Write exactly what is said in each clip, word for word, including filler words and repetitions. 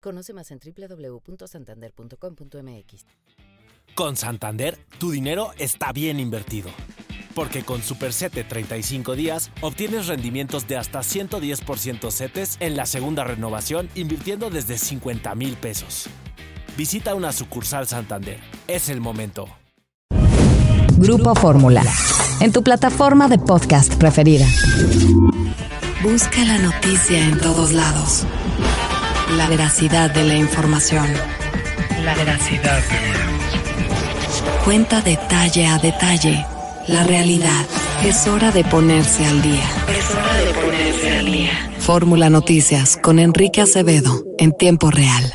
Conoce más en doble u doble u doble u punto santander punto com punto m x. Con Santander, tu dinero está bien invertido. Porque con Super CETE treinta y cinco días, obtienes rendimientos de hasta ciento diez por ciento CETES en la segunda renovación, invirtiendo desde cincuenta mil pesos. Visita una sucursal Santander. Es el momento. Grupo Fórmula. En tu plataforma de podcast preferida. Busca la noticia en todos lados. La veracidad de la información. La veracidad de la información. Cuenta detalle a detalle la realidad. Es hora de ponerse al día. Es hora de ponerse al día. Fórmula Noticias con Enrique Acevedo en tiempo real.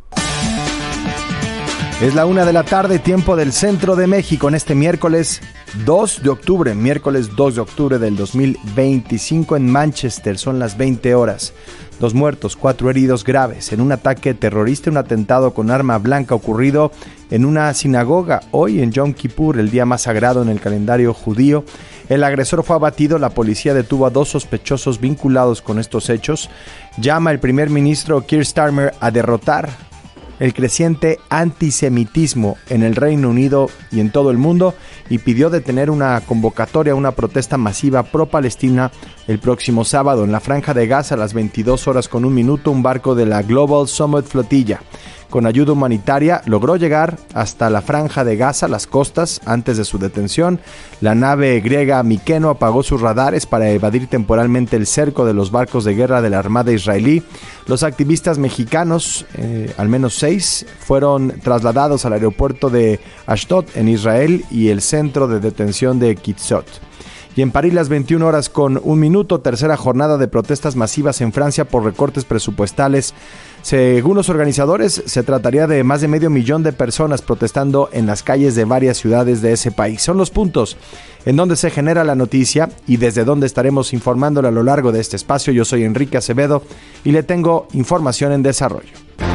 Es la una de la tarde, tiempo del centro de México, en este miércoles dos de octubre, miércoles dos de octubre del dos mil veinticinco en Manchester, son las veinte horas. Dos muertos, cuatro heridos graves en un ataque terrorista, un atentado con arma blanca ocurrido en una sinagoga hoy en Yom Kippur, el día más sagrado en el calendario judío. El agresor fue abatido, la policía detuvo a dos sospechosos vinculados con estos hechos. Llama el primer ministro Keir Starmer a derrotar el creciente antisemitismo en el Reino Unido y en todo el mundo y pidió detener una convocatoria a una protesta masiva pro-Palestina el próximo sábado en la Franja de Gaza a las veintidós horas con un minuto. Un barco de la Global Summit Flotilla con ayuda humanitaria logró llegar hasta la Franja de Gaza, las costas, antes de su detención. La nave griega Mykeno apagó sus radares para evadir temporalmente el cerco de los barcos de guerra de la Armada israelí. Los activistas mexicanos, eh, al menos seis, fueron trasladados al aeropuerto de Ashdod en Israel y el centro de detención de Kitzot. Y en París, las veintiuna horas con un minuto, tercera jornada de protestas masivas en Francia por recortes presupuestales. Según los organizadores, se trataría de más de medio millón de personas protestando en las calles de varias ciudades de ese país. Son los puntos en donde se genera la noticia y desde donde estaremos informándole a lo largo de este espacio. Yo soy Enrique Acevedo y le tengo información en desarrollo.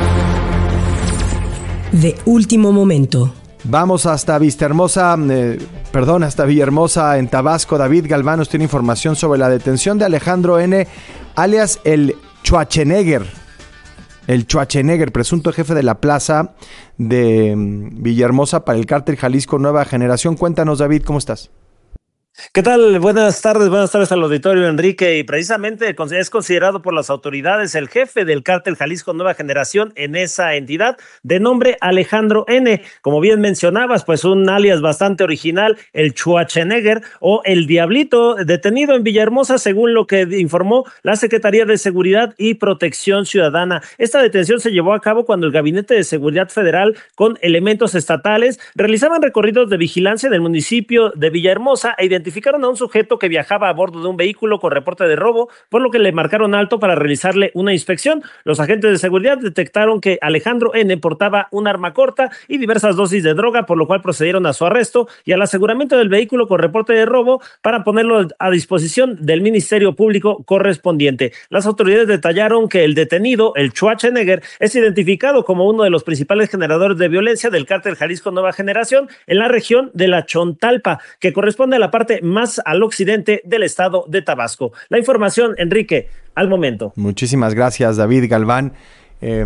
De último momento. Vamos hasta Vistahermosa, eh, perdón, hasta Villahermosa en Tabasco. David Galván nos tiene información sobre la detención de Alejandro N., alias el Schwarzenegger. El Schwarzenegger, presunto jefe de la plaza de um, Villahermosa para el cártel Jalisco Nueva Generación. Cuéntanos, David, ¿cómo estás? ¿Qué tal? Buenas tardes, buenas tardes al auditorio, Enrique. Y precisamente es considerado por las autoridades el jefe del cártel Jalisco Nueva Generación en esa entidad, de nombre Alejandro N. Como bien mencionabas, pues un alias bastante original, el Schwarzenegger o el Diablito, detenido en Villahermosa, según lo que informó la Secretaría de Seguridad y Protección Ciudadana. Esta detención se llevó a cabo cuando el Gabinete de Seguridad Federal, con elementos estatales, realizaban recorridos de vigilancia del municipio de Villahermosa e identificaron Identificaron a un sujeto que viajaba a bordo de un vehículo con reporte de robo, por lo que le marcaron alto para realizarle una inspección. Los agentes de seguridad detectaron que Alejandro N. portaba un arma corta y diversas dosis de droga, por lo cual procedieron a su arresto y al aseguramiento del vehículo con reporte de robo para ponerlo a disposición del Ministerio Público correspondiente. Las autoridades detallaron que el detenido, el Schwarzenegger, es identificado como uno de los principales generadores de violencia del cártel Jalisco Nueva Generación en la región de la Chontalpa, que corresponde a la parte más al occidente del estado de Tabasco. La información, Enrique, al momento. Muchísimas gracias, David Galván. Eh,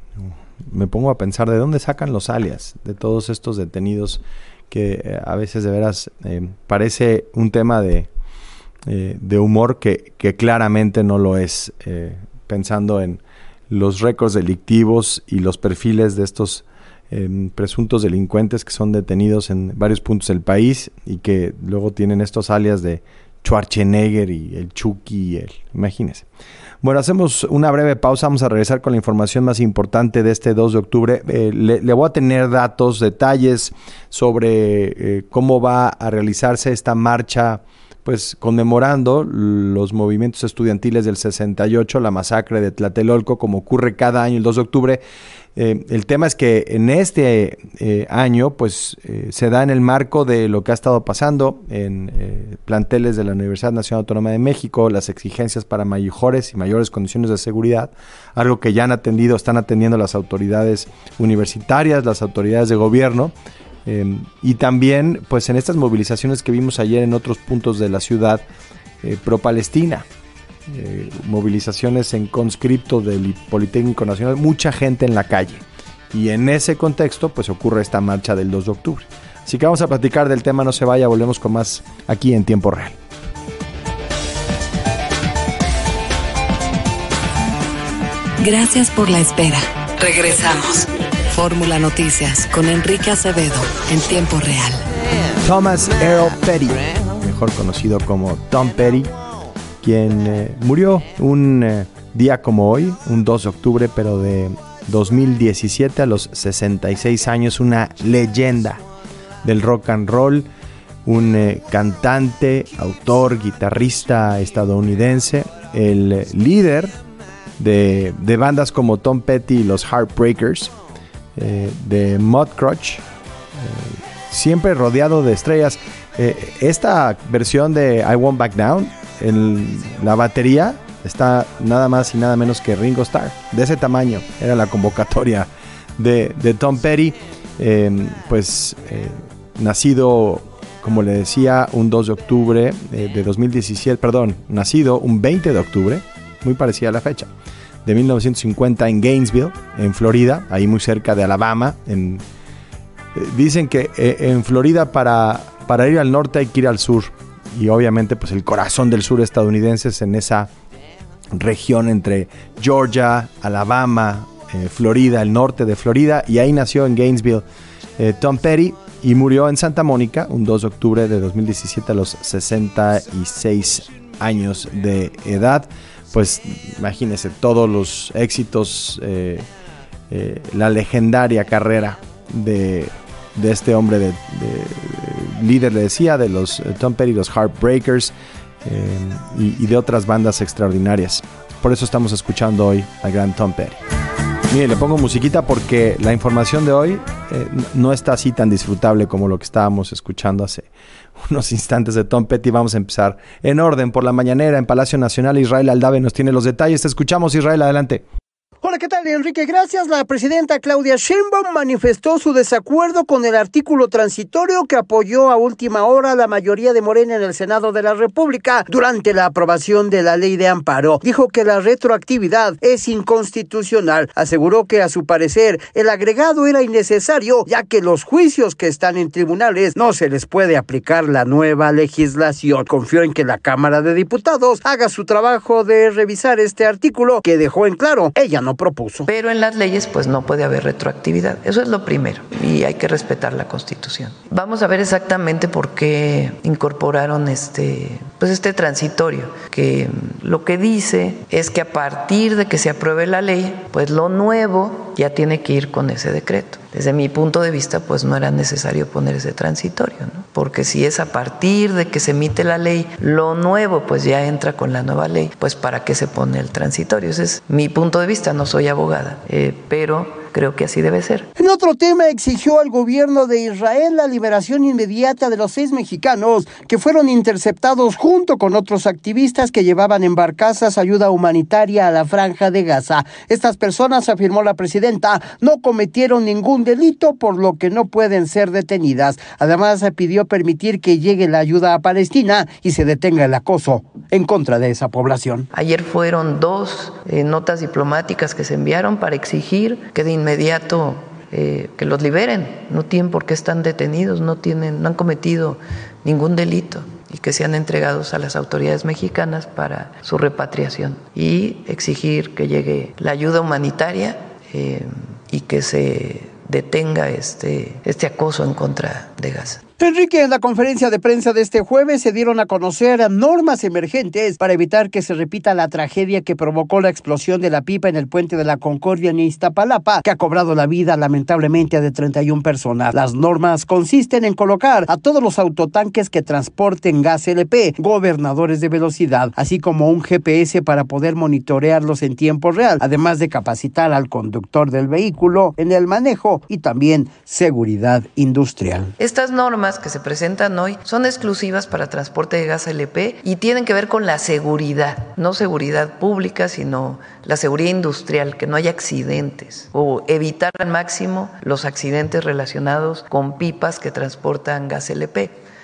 me pongo a pensar de dónde sacan los alias de todos estos detenidos que eh, a veces de veras eh, parece un tema de, eh, de humor que, que claramente no lo es, eh, pensando en los récords delictivos y los perfiles de estos Eh, presuntos delincuentes que son detenidos en varios puntos del país y que luego tienen estos alias de Schwarzenegger y el Chucky y el... Imagínense. Bueno, hacemos una breve pausa, vamos a regresar con la información más importante de este dos de octubre. Eh, le, le voy a tener datos, detalles sobre eh, cómo va a realizarse esta marcha, pues conmemorando los movimientos estudiantiles del sesenta y ocho, la masacre de Tlatelolco, como ocurre cada año el dos de octubre. Eh, el tema es que en este eh, año pues eh, se da en el marco de lo que ha estado pasando en eh, planteles de la Universidad Nacional Autónoma de México, las exigencias para mayores y mayores condiciones de seguridad, algo que ya han atendido, están atendiendo las autoridades universitarias, las autoridades de gobierno, eh, y también pues en estas movilizaciones que vimos ayer en otros puntos de la ciudad eh, pro-Palestina. eh, movilizaciones en conscripto del Politécnico Nacional, mucha gente en la calle. Y en ese contexto, pues ocurre esta marcha del dos de octubre. Así que vamos a platicar del tema, no se vaya, volvemos con más aquí en Tiempo Real. Gracias por la espera. Regresamos. Fórmula Noticias con Enrique Acevedo en Tiempo Real. Thomas Earl Petty, mejor conocido como Tom Petty, quien eh, murió un eh, día como hoy, un dos de octubre, pero de dos mil diecisiete, a los sesenta y seis años, una leyenda del rock and roll, un eh, cantante, autor, guitarrista estadounidense, el eh, líder de, de bandas como Tom Petty y los Heartbreakers, eh, de Mudcrutch, eh, siempre rodeado de estrellas. Eh, esta versión de I Won't Back Down, en la batería está nada más y nada menos que Ringo Starr. De ese tamaño era la convocatoria de, de Tom Petty, eh, pues eh, nacido, como le decía, un dos de octubre eh, de dos mil diecisiete, perdón, nacido un veinte de octubre, muy parecida a la fecha, de mil novecientos cincuenta en Gainesville, en Florida, ahí muy cerca de Alabama. En, eh, dicen que eh, en Florida para, para ir al norte hay que ir al sur, y obviamente pues el corazón del sur estadounidense es en esa región entre Georgia, Alabama, eh, Florida, el norte de Florida, y ahí nació en Gainesville eh, Tom Petty, y murió en Santa Mónica un dos de octubre de dos mil diecisiete a los sesenta y seis años de edad. Pues imagínense todos los éxitos, eh, eh, la legendaria carrera de, de este hombre, de, de, de líder, le decía, de los eh, Tom Petty, los Heartbreakers, eh, y, y de otras bandas extraordinarias. Por eso estamos escuchando hoy al gran Tom Petty. Mire, le pongo musiquita porque la información de hoy eh, no está así tan disfrutable como lo que estábamos escuchando hace unos instantes de Tom Petty. Vamos a empezar en orden por la mañanera en Palacio Nacional. Israel Aldave nos tiene los detalles. Te escuchamos, Israel, adelante. Hola, ¿qué tal, Enrique? Gracias. La presidenta Claudia Sheinbaum manifestó su desacuerdo con el artículo transitorio que apoyó a última hora la mayoría de Morena en el Senado de la República durante la aprobación de la ley de amparo. Dijo que la retroactividad es inconstitucional. Aseguró que, a su parecer, el agregado era innecesario, ya que los juicios que están en tribunales no se les puede aplicar la nueva legislación. Confió en que la Cámara de Diputados haga su trabajo de revisar este artículo, que dejó en claro, ella no propuso. Pero en las leyes pues no puede haber retroactividad. Eso es lo primero y hay que respetar la Constitución. Vamos a ver exactamente por qué incorporaron este, pues este transitorio, que lo que dice es que a partir de que se apruebe la ley, pues lo nuevo ya tiene que ir con ese decreto. Desde mi punto de vista, pues no era necesario poner ese transitorio, ¿no? Porque si es a partir de que se emite la ley, lo nuevo pues ya entra con la nueva ley, pues ¿para qué se pone el transitorio? Ese es mi punto de vista, no soy abogada, eh, pero creo que así debe ser. En otro tema, exigió al gobierno de Israel la liberación inmediata de los seis mexicanos que fueron interceptados junto con otros activistas que llevaban en barcazas ayuda humanitaria a la Franja de Gaza. Estas personas, afirmó la presidenta, no cometieron ningún delito, por lo que no pueden ser detenidas. Además, pidió permitir que llegue la ayuda a Palestina y se detenga el acoso en contra de esa población. Ayer fueron dos eh, notas diplomáticas que se enviaron para exigir que de inmediato eh, que los liberen. No tienen por qué están detenidos, no tienen, no han cometido ningún delito, y que sean entregados a las autoridades mexicanas para su repatriación, y exigir que llegue la ayuda humanitaria eh, y que se detenga este, este acoso en contra de Gaza. Enrique, en la conferencia de prensa de este jueves se dieron a conocer normas emergentes para evitar que se repita la tragedia que provocó la explosión de la pipa en el Puente de la Concordia en Iztapalapa, que ha cobrado la vida lamentablemente a de treinta y una personas. Las normas consisten en colocar a todos los autotanques que transporten gas L P, gobernadores de velocidad, así como un G P S para poder monitorearlos en tiempo real, además de capacitar al conductor del vehículo en el manejo y también seguridad industrial. Estas normas que se presentan hoy son exclusivas para transporte de gas L P y tienen que ver con la seguridad, no seguridad pública, sino la seguridad industrial, que no haya accidentes, o evitar al máximo los accidentes relacionados con pipas que transportan gas L P.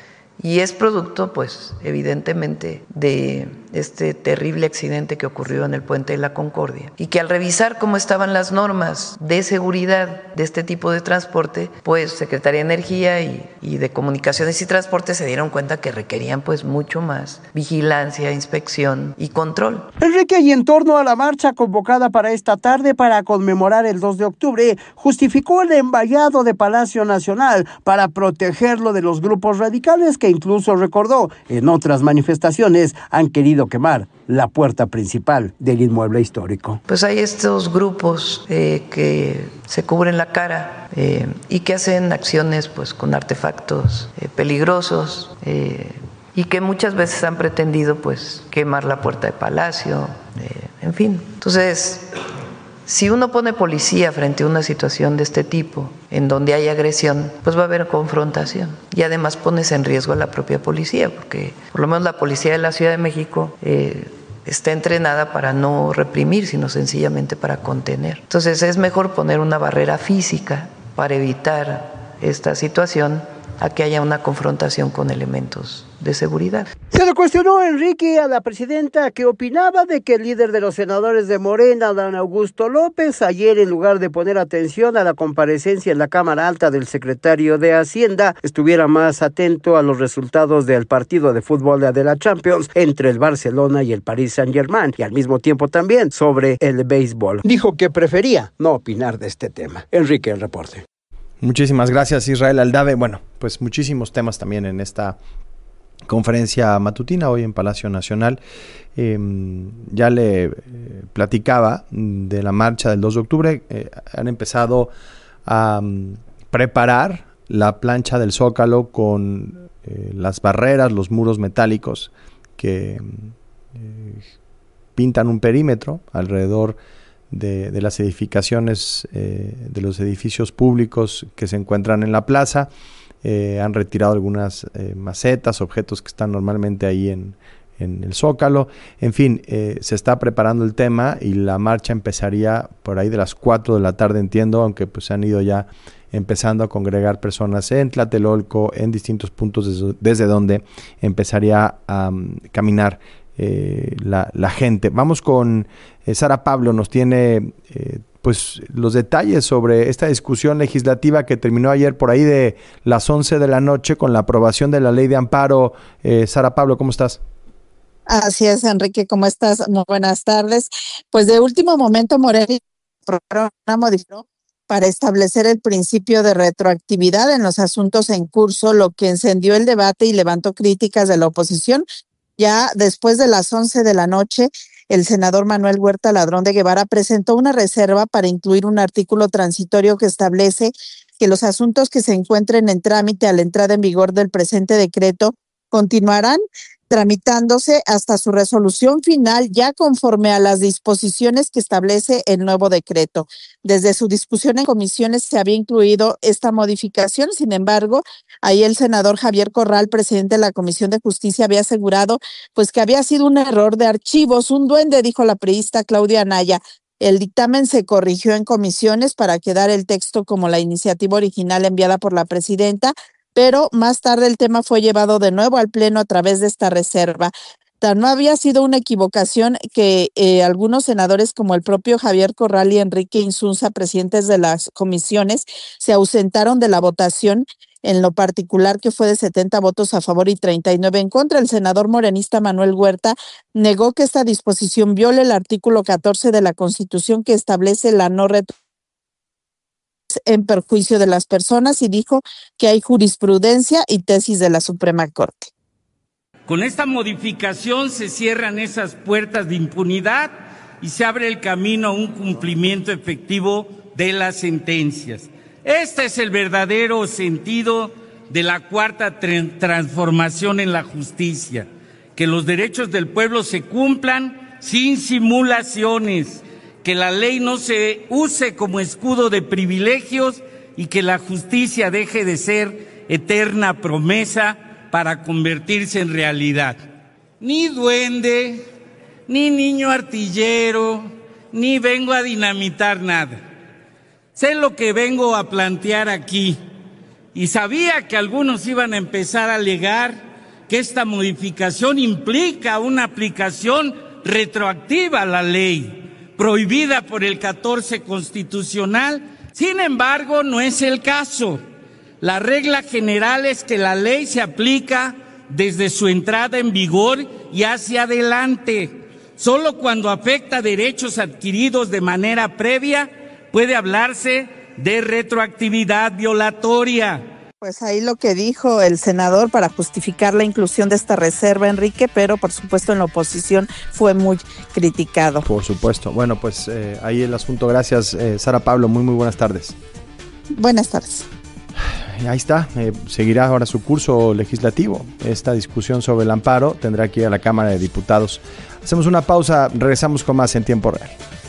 Y es producto, pues, evidentemente, de este terrible accidente que ocurrió en el Puente de la Concordia. Y que al revisar cómo estaban las normas de seguridad de este tipo de transporte, pues Secretaría de Energía y, y de Comunicaciones y Transporte se dieron cuenta que requerían pues mucho más vigilancia, inspección y control. Enrique, y en torno a la marcha convocada para esta tarde para conmemorar el dos de octubre, justificó el envallado de Palacio Nacional para protegerlo de los grupos radicales que incluso recordó en otras manifestaciones han querido quemar la puerta principal del inmueble histórico. Pues hay estos grupos eh, que se cubren la cara eh, y que hacen acciones pues con artefactos eh, peligrosos eh, y que muchas veces han pretendido pues quemar la puerta de Palacio, eh, en fin. Entonces, si uno pone policía frente a una situación de este tipo, en donde hay agresión, pues va a haber confrontación. Y además pones en riesgo a la propia policía, porque por lo menos la policía de la Ciudad de México eh, está entrenada para no reprimir, sino sencillamente para contener. Entonces es mejor poner una barrera física para evitar esta situación a que haya una confrontación con elementos de seguridad. Se le cuestionó, Enrique, a la presidenta qué opinaba de que el líder de los senadores de Morena, Adán Augusto López, ayer en lugar de poner atención a la comparecencia en la Cámara Alta del secretario de Hacienda, estuviera más atento a los resultados del partido de fútbol de la Champions entre el Barcelona y el Paris Saint-Germain, y al mismo tiempo también sobre el béisbol. Dijo que prefería no opinar de este tema. Enrique, el reporte. Muchísimas gracias, Israel Aldave. Bueno, pues muchísimos temas también en esta conferencia matutina hoy en Palacio Nacional. Eh, ya le eh, platicaba de la marcha del dos de octubre. Eh, han empezado a um, preparar la plancha del Zócalo con eh, las barreras, los muros metálicos que eh, pintan un perímetro alrededor De, de las edificaciones, eh, de los edificios públicos que se encuentran en la plaza. Eh, han retirado algunas eh, macetas, objetos que están normalmente ahí en, en el Zócalo. En fin, eh, se está preparando el tema y la marcha empezaría por ahí de las cuatro de la tarde, entiendo, aunque pues se han ido ya empezando a congregar personas en Tlatelolco, en distintos puntos desde, desde donde empezaría a um, caminar Eh, la, la gente. Vamos con eh, Sara Pablo, nos tiene eh, pues los detalles sobre esta discusión legislativa que terminó ayer por ahí de las once de la noche con la aprobación de la ley de amparo. eh, Sara Pablo, ¿cómo estás? Así es, Enrique, ¿cómo estás? Muy buenas tardes. Pues de último momento Morena aprobaron una modificación para establecer el principio de retroactividad en los asuntos en curso, lo que encendió el debate y levantó críticas de la oposición. Ya después de las once de la noche, el senador Manuel Huerta Ladrón de Guevara presentó una reserva para incluir un artículo transitorio que establece que los asuntos que se encuentren en trámite a la entrada en vigor del presente decreto continuarán tramitándose hasta su resolución final, ya conforme a las disposiciones que establece el nuevo decreto. Desde su discusión en comisiones se había incluido esta modificación, sin embargo, ahí el senador Javier Corral, presidente de la Comisión de Justicia, había asegurado pues que había sido un error de archivos, un duende, dijo la priista Claudia Anaya. El dictamen se corrigió en comisiones para quedar el texto como la iniciativa original enviada por la presidenta, pero más tarde el tema fue llevado de nuevo al Pleno a través de esta reserva. Tan no había sido una equivocación que eh, algunos senadores como el propio Javier Corral y Enrique Insunza, presidentes de las comisiones, se ausentaron de la votación, en lo particular que fue de setenta votos a favor y treinta y nueve en contra. El senador morenista Manuel Huerta negó que esta disposición viole el artículo catorce de la Constitución que establece la no retroactividad en perjuicio de las personas y dijo que hay jurisprudencia y tesis de la Suprema Corte. Con esta modificación se cierran esas puertas de impunidad y se abre el camino a un cumplimiento efectivo de las sentencias. Este es el verdadero sentido de la cuarta tra- transformación en la justicia, que los derechos del pueblo se cumplan sin simulaciones, que la ley no se use como escudo de privilegios y que la justicia deje de ser eterna promesa para convertirse en realidad. Ni duende, ni niño artillero, ni vengo a dinamitar nada. Sé lo que vengo a plantear aquí y sabía que algunos iban a empezar a alegar que esta modificación implica una aplicación retroactiva a la ley, prohibida por el catorce constitucional. Sin embargo, no es el caso. La regla general es que la ley se aplica desde su entrada en vigor y hacia adelante. Solo cuando afecta derechos adquiridos de manera previa puede hablarse de retroactividad violatoria. Pues ahí lo que dijo el senador para justificar la inclusión de esta reserva, Enrique, pero por supuesto en la oposición fue muy criticado. Por supuesto. Bueno, pues eh, ahí el asunto. Gracias, eh, Sara Pablo. Muy, muy buenas tardes. Buenas tardes. Ahí está, eh, seguirá ahora su curso legislativo. Esta discusión sobre el amparo tendrá que ir a la Cámara de Diputados. Hacemos una pausa, regresamos con más en tiempo real.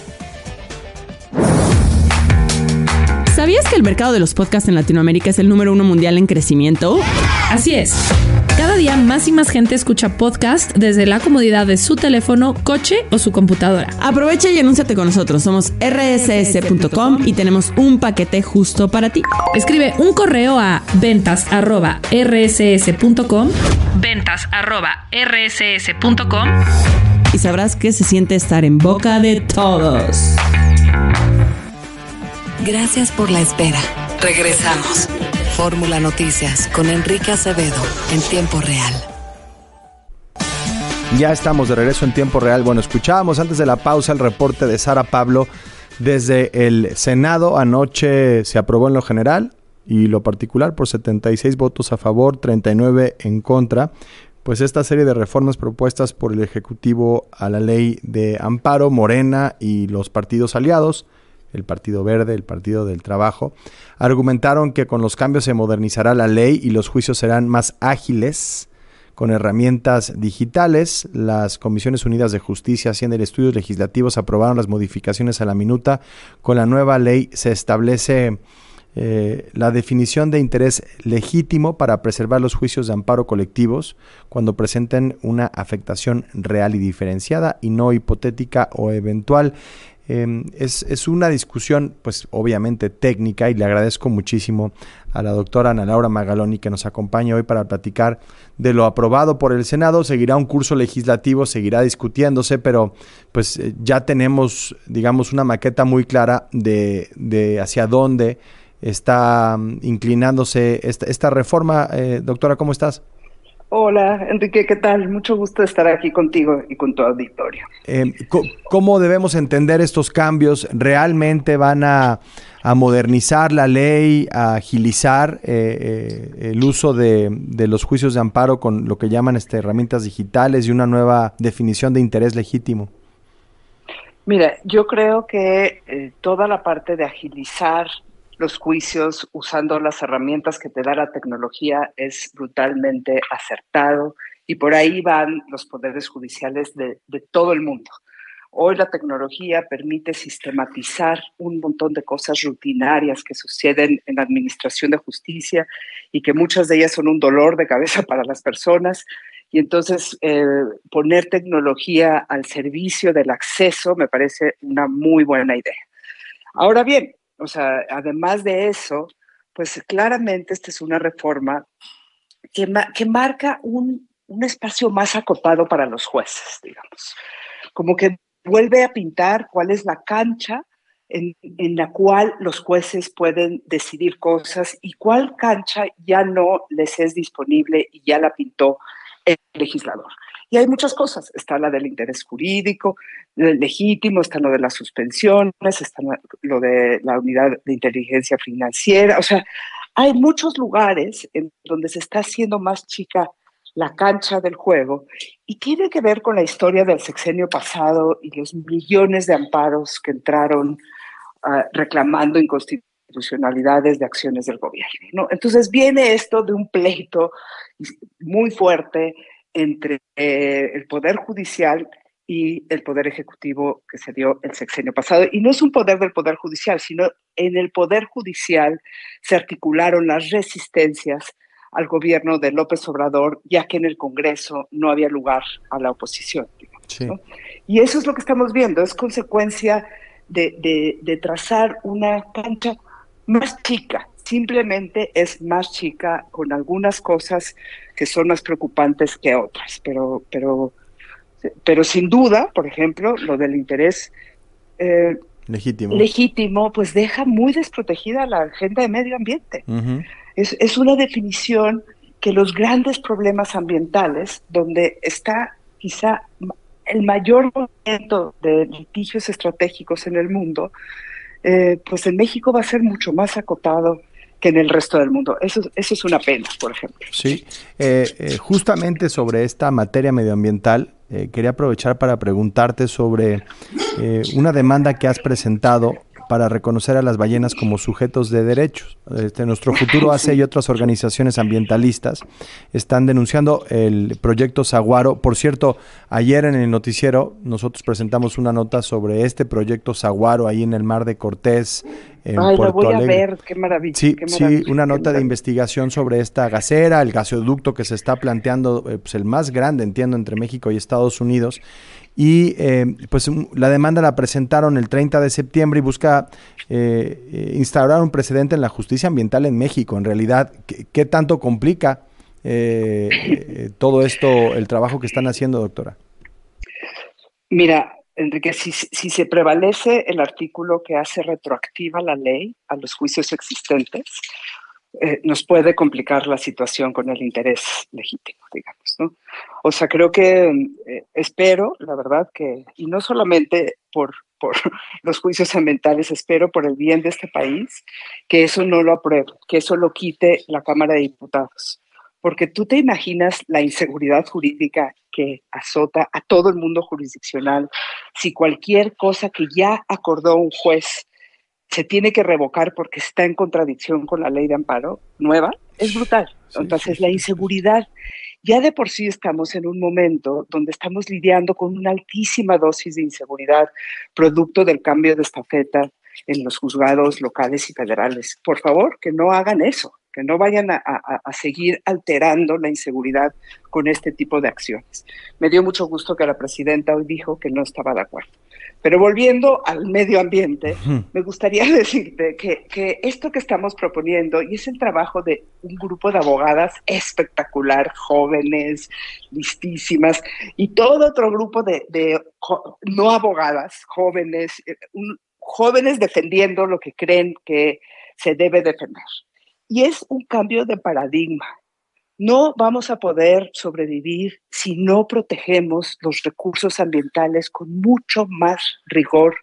¿Sabías que el mercado de los podcasts en Latinoamérica es el número uno mundial en crecimiento? Así es. Cada día más y más gente escucha podcast desde la comodidad de su teléfono, coche o su computadora. Aprovecha y anúnciate con nosotros. Somos erre ese ese punto com y tenemos un paquete justo para ti. Escribe un correo a ventas arroba erre ese ese punto com, ventas arroba erre ese ese punto com y sabrás que se siente estar en boca de todos. Gracias por la espera. Regresamos. Fórmula Noticias con Enrique Acevedo en tiempo real. Ya estamos de regreso en tiempo real. Bueno, escuchábamos antes de la pausa el reporte de Sara Pablo desde el Senado. Anoche se aprobó en lo general y lo particular por setenta y seis votos a favor, treinta y nueve en contra. Pues esta serie de reformas propuestas por el Ejecutivo a la ley de amparo, Morena y los partidos aliados, el Partido Verde, el Partido del Trabajo, argumentaron que con los cambios se modernizará la ley y los juicios serán más ágiles con herramientas digitales. Las Comisiones Unidas de Justicia, Hacienda y Estudios Legislativos aprobaron las modificaciones a la minuta. Con la nueva ley se establece eh, la definición de interés legítimo para preservar los juicios de amparo colectivos cuando presenten una afectación real y diferenciada y no hipotética o eventual. Eh, es, es una discusión pues obviamente técnica y le agradezco muchísimo a la doctora Ana Laura Magaloni que nos acompaña hoy para platicar de lo aprobado por el Senado. Seguirá un curso legislativo, seguirá discutiéndose, pero pues eh, ya tenemos digamos una maqueta muy clara de, de hacia dónde está um, inclinándose esta, esta reforma. Eh, doctora, ¿cómo estás? Hola, Enrique, ¿qué tal? Mucho gusto de estar aquí contigo y con tu auditorio. Eh, ¿Cómo debemos entender estos cambios? ¿Realmente van a, a modernizar la ley, a agilizar eh, eh, el uso de, de los juicios de amparo con lo que llaman este, herramientas digitales y una nueva definición de interés legítimo? Mira, yo creo que eh, toda la parte de agilizar los juicios usando las herramientas que te da la tecnología es brutalmente acertado y por ahí van los poderes judiciales de, de todo el mundo. Hoy la tecnología permite sistematizar un montón de cosas rutinarias que suceden en la administración de justicia y que muchas de ellas son un dolor de cabeza para las personas. Y entonces eh, poner tecnología al servicio del acceso me parece una muy buena idea. Ahora bien, o sea, además de eso, pues claramente esta es una reforma que, ma- que marca un, un espacio más acotado para los jueces, digamos. Como que vuelve a pintar cuál es la cancha en, en la cual los jueces pueden decidir cosas y cuál cancha ya no les es disponible y ya la pintó el legislador. Y hay muchas cosas, está la del interés jurídico legítimo, está lo de las suspensiones, está lo de la unidad de inteligencia financiera, o sea, hay muchos lugares en donde se está haciendo más chica la cancha del juego y tiene que ver con la historia del sexenio pasado y los millones de amparos que entraron uh, reclamando inconstitucionalidades de acciones del gobierno, ¿no? Entonces viene esto de un pleito muy fuerte entre eh, el Poder Judicial y el Poder Ejecutivo que se dio el sexenio pasado. Y no es un poder del Poder Judicial, sino en el Poder Judicial se articularon las resistencias al gobierno de López Obrador, ya que en el Congreso no había lugar a la oposición, digamos, sí. ¿no? Y eso es lo que estamos viendo, es consecuencia de, de, de trazar una cancha más chica, simplemente es más chica con algunas cosas que son más preocupantes que otras, pero, pero, pero sin duda, por ejemplo, lo del interés eh, legítimo. legítimo, pues deja muy desprotegida la agenda de medio ambiente. Uh-huh. Es, es una definición que los grandes problemas ambientales, donde está quizá el mayor movimiento de litigios estratégicos en el mundo, eh, pues en México va a ser mucho más acotado que en el resto del mundo. Eso, eso es una pena, por ejemplo. Sí, eh, eh, justamente sobre esta materia medioambiental, eh, quería aprovechar para preguntarte sobre eh, una demanda que has presentado para reconocer a las ballenas como sujetos de derechos. Este, Nuestro Futuro A C E y otras organizaciones ambientalistas están denunciando el proyecto Saguaro. Por cierto, ayer en el noticiero nosotros presentamos una nota sobre este proyecto Saguaro ahí en el Mar de Cortés, en Ay, Puerto lo voy Alegre. a ver, qué maravilla. Sí, qué maravilla, sí, una nota maravilla. de investigación sobre esta gasera, el gasoducto que se está planteando, eh, pues el más grande, entiendo, entre México y Estados Unidos. Y eh, pues un, la demanda la presentaron el treinta de septiembre y busca eh, eh, instaurar un precedente en la justicia ambiental en México. En realidad, ¿qué, qué tanto complica eh, eh, todo esto, el trabajo que están haciendo, doctora? Mira, Enrique, si, si se prevalece el artículo que hace retroactiva la ley a los juicios existentes, eh, nos puede complicar la situación con el interés legítimo, digamos, ¿no? O sea, creo que eh, espero, la verdad, que, y no solamente por, por los juicios ambientales, espero por el bien de este país, que eso no lo apruebe, que eso lo quite la Cámara de Diputados. Porque tú te imaginas la inseguridad jurídica que azota a todo el mundo jurisdiccional si cualquier cosa que ya acordó un juez se tiene que revocar porque está en contradicción con la ley de amparo nueva, es brutal. Entonces, la inseguridad, ya de por sí estamos en un momento donde estamos lidiando con una altísima dosis de inseguridad, producto del cambio de estafeta en los juzgados locales y federales. Por favor, que no hagan eso, que no vayan a, a, a seguir alterando la inseguridad con este tipo de acciones. Me dio mucho gusto que la presidenta hoy dijo que no estaba de acuerdo. Pero volviendo al medio ambiente, uh-huh. me gustaría decirte que, que esto que estamos proponiendo, y es el trabajo de un grupo de abogadas espectacular, jóvenes, listísimas, y todo otro grupo de, de jo- no abogadas, jóvenes, un, jóvenes defendiendo lo que creen que se debe defender. Y es un cambio de paradigma. No vamos a poder sobrevivir si no protegemos los recursos ambientales con mucho más rigor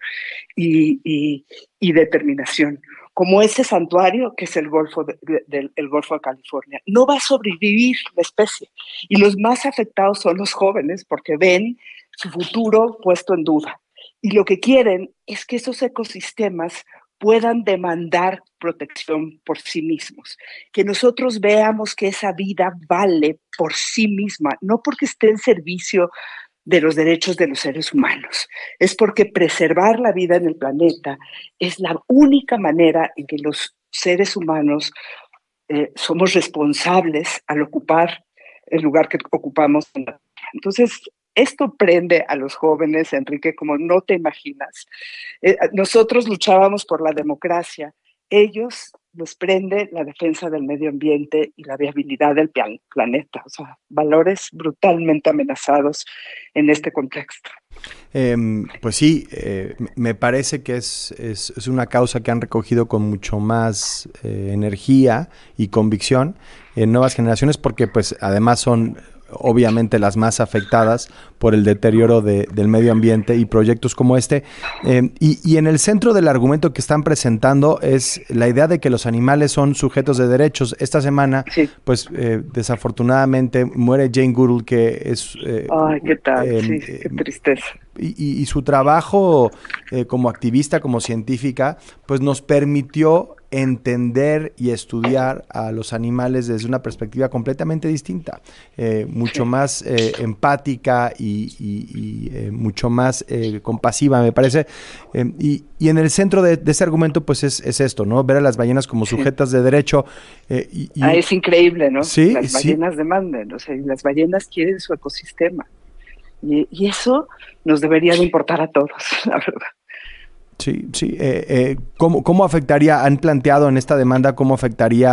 y, y, y determinación, como ese santuario que es el Golfo de, de, de, el Golfo de California. No va a sobrevivir la especie, y los más afectados son los jóvenes porque ven su futuro puesto en duda. Y lo que quieren es que esos ecosistemas puedan demandar protección por sí mismos, que nosotros veamos que esa vida vale por sí misma, no porque esté en servicio de los derechos de los seres humanos, es porque preservar la vida en el planeta es la única manera en que los seres humanos eh, somos responsables al ocupar el lugar que ocupamos en la Tierra. Entonces, esto prende a los jóvenes, Enrique, como no te imaginas. Eh, nosotros luchábamos por la democracia, ellos los prende la defensa del medio ambiente y la viabilidad del plan- planeta, o sea, valores brutalmente amenazados en este contexto. Eh, pues sí, eh, me parece que es, es, es una causa que han recogido con mucho más eh, energía y convicción en nuevas generaciones, porque pues además son obviamente las más afectadas por el deterioro de, del medio ambiente y proyectos como este. Eh, y, y en el centro del argumento que están presentando es la idea de que los animales son sujetos de derechos. Esta semana, sí. pues eh, desafortunadamente muere Jane Goodall, que es... Eh, Ay, ¿qué tal? Eh, sí, qué tristeza. Y, y, y su trabajo eh, como activista, como científica, pues nos permitió entender y estudiar a los animales desde una perspectiva completamente distinta, eh, mucho sí. más eh, empática y, y, y eh, mucho más eh, compasiva, me parece. Eh, y, y en el centro de, de ese argumento, pues es, es esto, ¿no? Ver a las ballenas como sujetas sí. de derecho. Eh, y, y, ah, es increíble, ¿no? Sí, las ballenas sí. demandan, o sea, las ballenas quieren su ecosistema. Y, y eso nos debería de importar a todos, la verdad. Sí, sí. Eh, eh, ¿cómo, ¿Cómo afectaría, han planteado en esta demanda, cómo afectaría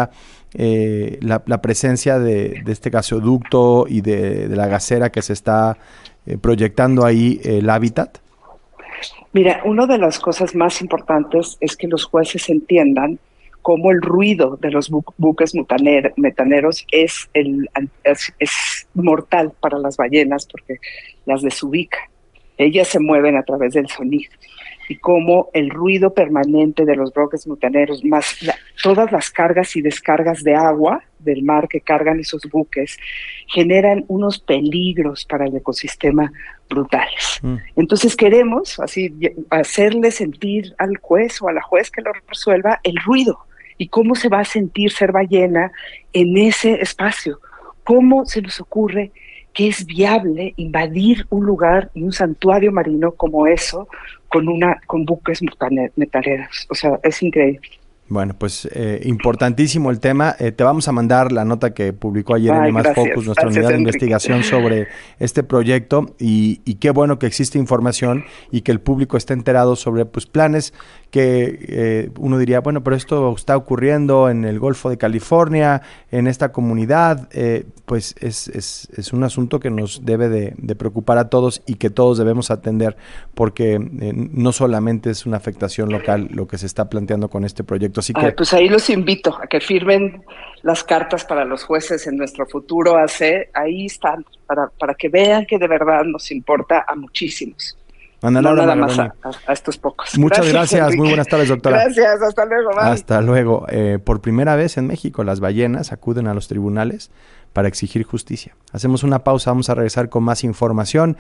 eh, la, la presencia de, de este gasoducto y de, de la gasera que se está eh, proyectando ahí el hábitat? Mira, una de las cosas más importantes es que los jueces entiendan cómo el ruido de los bu buques metaner metaneros es, el, es, es mortal para las ballenas porque las desubica. Ellas se mueven a través del sonido. Y cómo el ruido permanente de los buques metaneros, más la, todas las cargas y descargas de agua del mar que cargan esos buques, generan unos peligros para el ecosistema brutales. Mm. Entonces queremos así hacerle sentir al juez o a la juez que lo resuelva el ruido y cómo se va a sentir ser ballena en ese espacio. ¿Cómo se nos ocurre que es viable invadir un lugar y un santuario marino como eso con una con buques metaleros? O sea, es increíble. Bueno, pues eh, importantísimo el tema. Eh, te vamos a mandar la nota que publicó ayer Ay, en Más Focus, nuestra gracias, unidad de Enrique. investigación sobre este proyecto y, y qué bueno que existe información y que el público esté enterado sobre pues planes que eh, uno diría, bueno, pero esto está ocurriendo en el Golfo de California, en esta comunidad, eh, pues es, es, es un asunto que nos debe de, de preocupar a todos y que todos debemos atender porque eh, no solamente es una afectación local lo que se está planteando con este proyecto. Así que... Ay, pues ahí los invito a que firmen las cartas para los jueces en nuestro futuro A C, ahí están, para, para que vean que de verdad nos importa a muchísimos. Ana no Laura nada Margaroni. más a, a estos pocos. Muchas gracias, gracias muy buenas tardes, doctora. Gracias, hasta luego. Bye. Hasta luego. Eh, por primera vez en México, las ballenas acuden a los tribunales para exigir justicia. Hacemos una pausa, vamos a regresar con más información.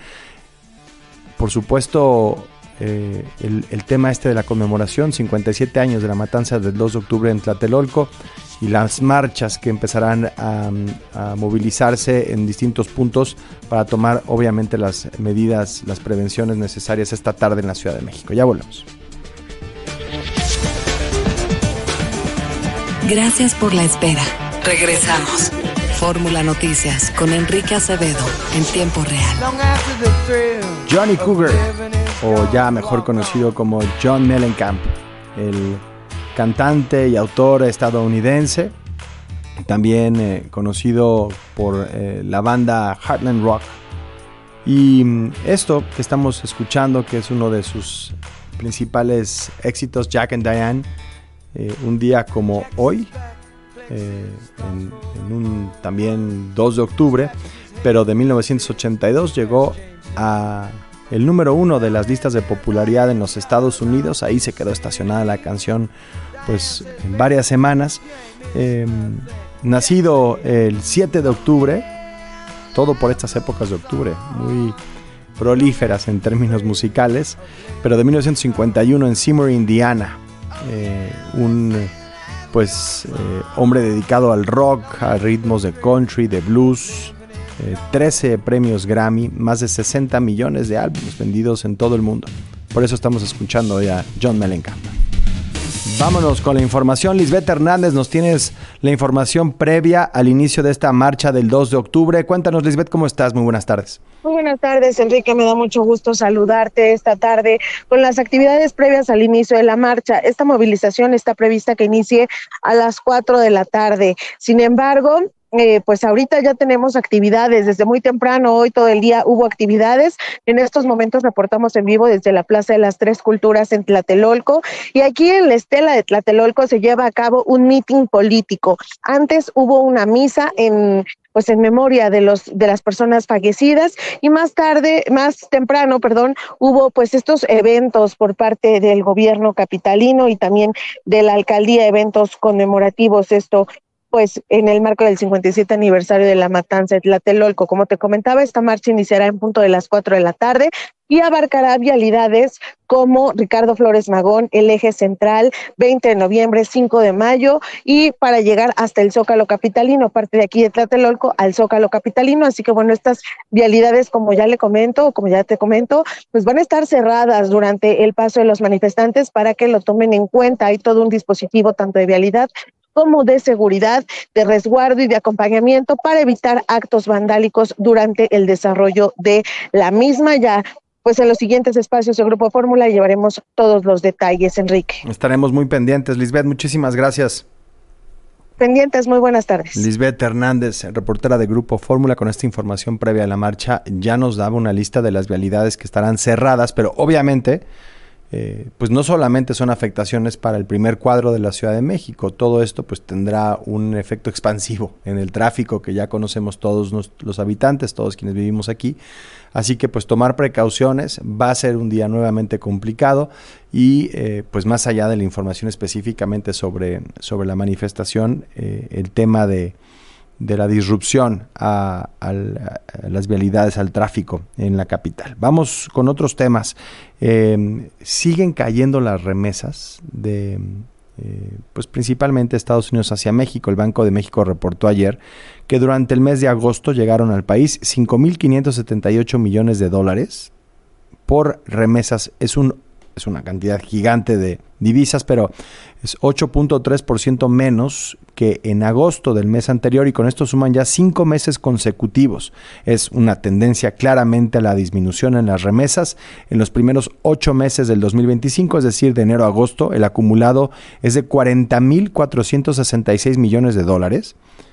Por supuesto, eh, el, el tema este de la conmemoración, cincuenta y siete años de la matanza del dos de octubre en Tlatelolco, y las marchas que empezarán a, a movilizarse en distintos puntos para tomar obviamente las medidas, las prevenciones necesarias esta tarde en la Ciudad de México. Ya volvemos. Gracias por la espera. Regresamos. Fórmula Noticias con Enrique Acevedo en tiempo real. Johnny Cougar, o ya mejor conocido como John Mellencamp, el cantante y autor estadounidense, también eh, conocido por eh, la banda Heartland Rock. Y mm, esto que estamos escuchando, que es uno de sus principales éxitos, Jack and Diane, eh, un día como hoy, eh, en, en un también dos de octubre, pero de mil novecientos ochenta y dos, llegó a el número uno de las listas de popularidad en los Estados Unidos. Ahí se quedó estacionada la canción pues en varias semanas. Eh, nacido el siete de octubre, todo por estas épocas de octubre, muy prolíferas en términos musicales, pero de mil novecientos cincuenta y uno en Seymour, Indiana, eh, un pues eh, hombre dedicado al rock, a ritmos de country, de blues, eh, trece premios Grammy, más de sesenta millones de álbumes vendidos en todo el mundo. Por eso estamos escuchando hoy a John Mellencamp. Vámonos con la información. Lisbeth Hernández, nos tienes la información previa al inicio de esta marcha del dos de octubre. Cuéntanos, Lisbeth, ¿cómo estás? Muy buenas tardes. Muy buenas tardes, Enrique. Me da mucho gusto saludarte esta tarde con las actividades previas al inicio de la marcha. Esta movilización está prevista que inicie a las cuatro de la tarde. Sin embargo, Eh, pues ahorita ya tenemos actividades, desde muy temprano, hoy todo el día hubo actividades. En estos momentos reportamos en vivo desde la Plaza de las Tres Culturas en Tlatelolco, y aquí en la estela de Tlatelolco se lleva a cabo un mitin político. Antes hubo una misa en pues en memoria de los de las personas fallecidas, y más tarde, más temprano, perdón, hubo pues estos eventos por parte del gobierno capitalino y también de la alcaldía, eventos conmemorativos, esto pues en el marco del cincuenta y siete aniversario de la matanza de Tlatelolco. Como te comentaba, esta marcha iniciará en punto de las cuatro de la tarde y abarcará vialidades como Ricardo Flores Magón, el eje central, veinte de noviembre, cinco de mayo, y para llegar hasta el Zócalo capitalino, parte de aquí de Tlatelolco al Zócalo capitalino. Así que bueno, estas vialidades, como ya le comento, como ya te comento, pues van a estar cerradas durante el paso de los manifestantes para que lo tomen en cuenta. Hay todo un dispositivo tanto de vialidad como de seguridad, de resguardo y de acompañamiento para evitar actos vandálicos durante el desarrollo de la misma. Ya pues en los siguientes espacios de Grupo Fórmula llevaremos todos los detalles, Enrique. Estaremos muy pendientes, Lisbeth, muchísimas gracias. pendientes, muy buenas tardes. Lisbeth Hernández, reportera de Grupo Fórmula, con esta información previa a la marcha, ya nos daba una lista de las vialidades que estarán cerradas, pero obviamente, eh, pues no solamente son afectaciones para el primer cuadro de la Ciudad de México, todo esto pues tendrá un efecto expansivo en el tráfico que ya conocemos todos nos, los habitantes, todos quienes vivimos aquí. Así que pues tomar precauciones, va a ser un día nuevamente complicado y eh, pues más allá de la información específicamente sobre, sobre la manifestación, eh, el tema de, de la disrupción a, a, a las vialidades, al tráfico en la capital. Vamos con otros temas. Eh, siguen cayendo las remesas de... Eh, pues principalmente Estados Unidos hacia México. El Banco de México reportó ayer que durante el mes de agosto llegaron al país cinco mil quinientos setenta y ocho millones de dólares por remesas. Es un es una cantidad gigante de divisas, pero es ocho punto tres por ciento menos que en agosto del mes anterior, y con esto suman ya cinco meses consecutivos. Es una tendencia claramente a la disminución en las remesas. En los primeros ocho meses del dos mil veinticinco, es decir, de enero a agosto, el acumulado es de cuarenta mil cuatrocientos sesenta y seis millones de dólares,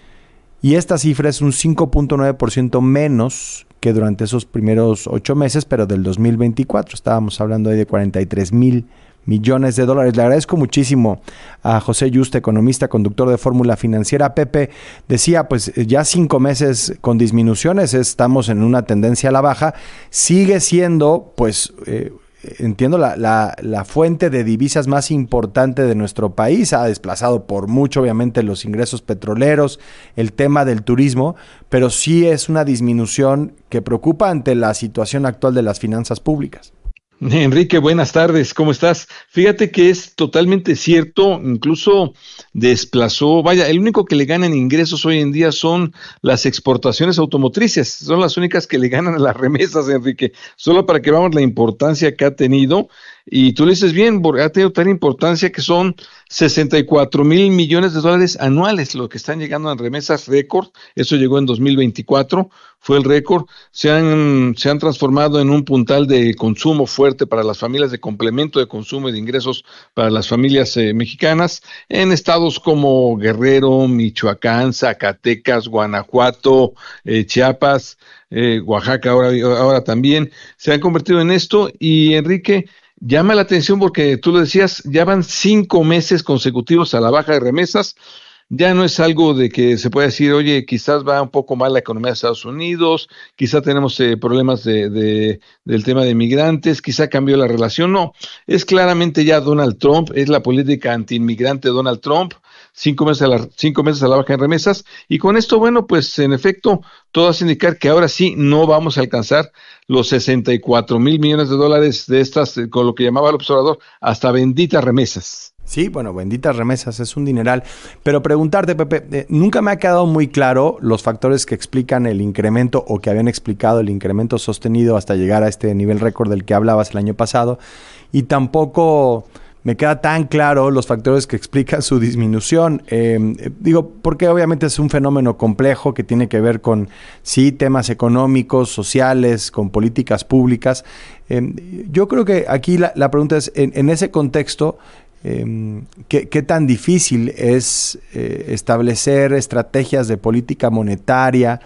y esta cifra es un cinco punto nueve por ciento menos que durante esos primeros ocho meses, pero del dos mil veinticuatro. Estábamos hablando ahí de cuarenta y tres mil millones de dólares. Le agradezco muchísimo a José Yuste, economista, conductor de Fórmula Financiera. Pepe decía, pues ya cinco meses con disminuciones, estamos en una tendencia a la baja. Sigue siendo, pues, eh, entiendo, la, la, la fuente de divisas más importante de nuestro país. Ha desplazado por mucho, obviamente, los ingresos petroleros, el tema del turismo, pero sí es una disminución que preocupa ante la situación actual de las finanzas públicas. Enrique, buenas tardes, ¿cómo estás? Fíjate que es totalmente cierto, incluso desplazó, vaya, el único que le gana en ingresos hoy en día son las exportaciones automotrices, son las únicas que le ganan a las remesas, Enrique, solo para que veamos la importancia que ha tenido. Y tú le dices bien, ha tenido tal importancia que son sesenta y cuatro mil millones de dólares anuales lo que están llegando en remesas récord. Eso llegó en dos mil veinticuatro, fue el récord. Se han, se han transformado en un puntal de consumo fuerte para las familias, de complemento de consumo y de ingresos para las familias eh, mexicanas, en estados como Guerrero, Michoacán, Zacatecas, Guanajuato, eh, Chiapas, eh, Oaxaca ahora, ahora también se han convertido en esto. Y Enrique, llama la atención porque tú lo decías, ya van cinco meses consecutivos a la baja de remesas. Ya no es algo de que se pueda decir, oye, quizás va un poco mal la economía de Estados Unidos, quizás tenemos eh, problemas de, de, del tema de migrantes, quizá cambió la relación. No, es claramente ya Donald Trump, es la política antiinmigrante de Donald Trump. Cinco meses, a la, cinco meses a la baja en remesas, y con esto, bueno, pues en efecto, todo hace indicar que ahora sí no vamos a alcanzar los sesenta y cuatro mil millones de dólares de estas, con lo que llamaba el observador, hasta benditas remesas. Sí, bueno, benditas remesas, es un dineral. Pero preguntarte, Pepe, eh, nunca me ha quedado muy claro los factores que explican el incremento, o que habían explicado el incremento sostenido hasta llegar a este nivel récord del que hablabas el año pasado, y tampoco me queda tan claro los factores que explican su disminución. Eh, digo, porque obviamente es un fenómeno complejo que tiene que ver con, sí, temas económicos, sociales, con políticas públicas. Eh, yo creo que aquí la, la pregunta es, en, en ese contexto, eh, ¿qué, ¿qué tan difícil es eh, establecer estrategias de política monetaria?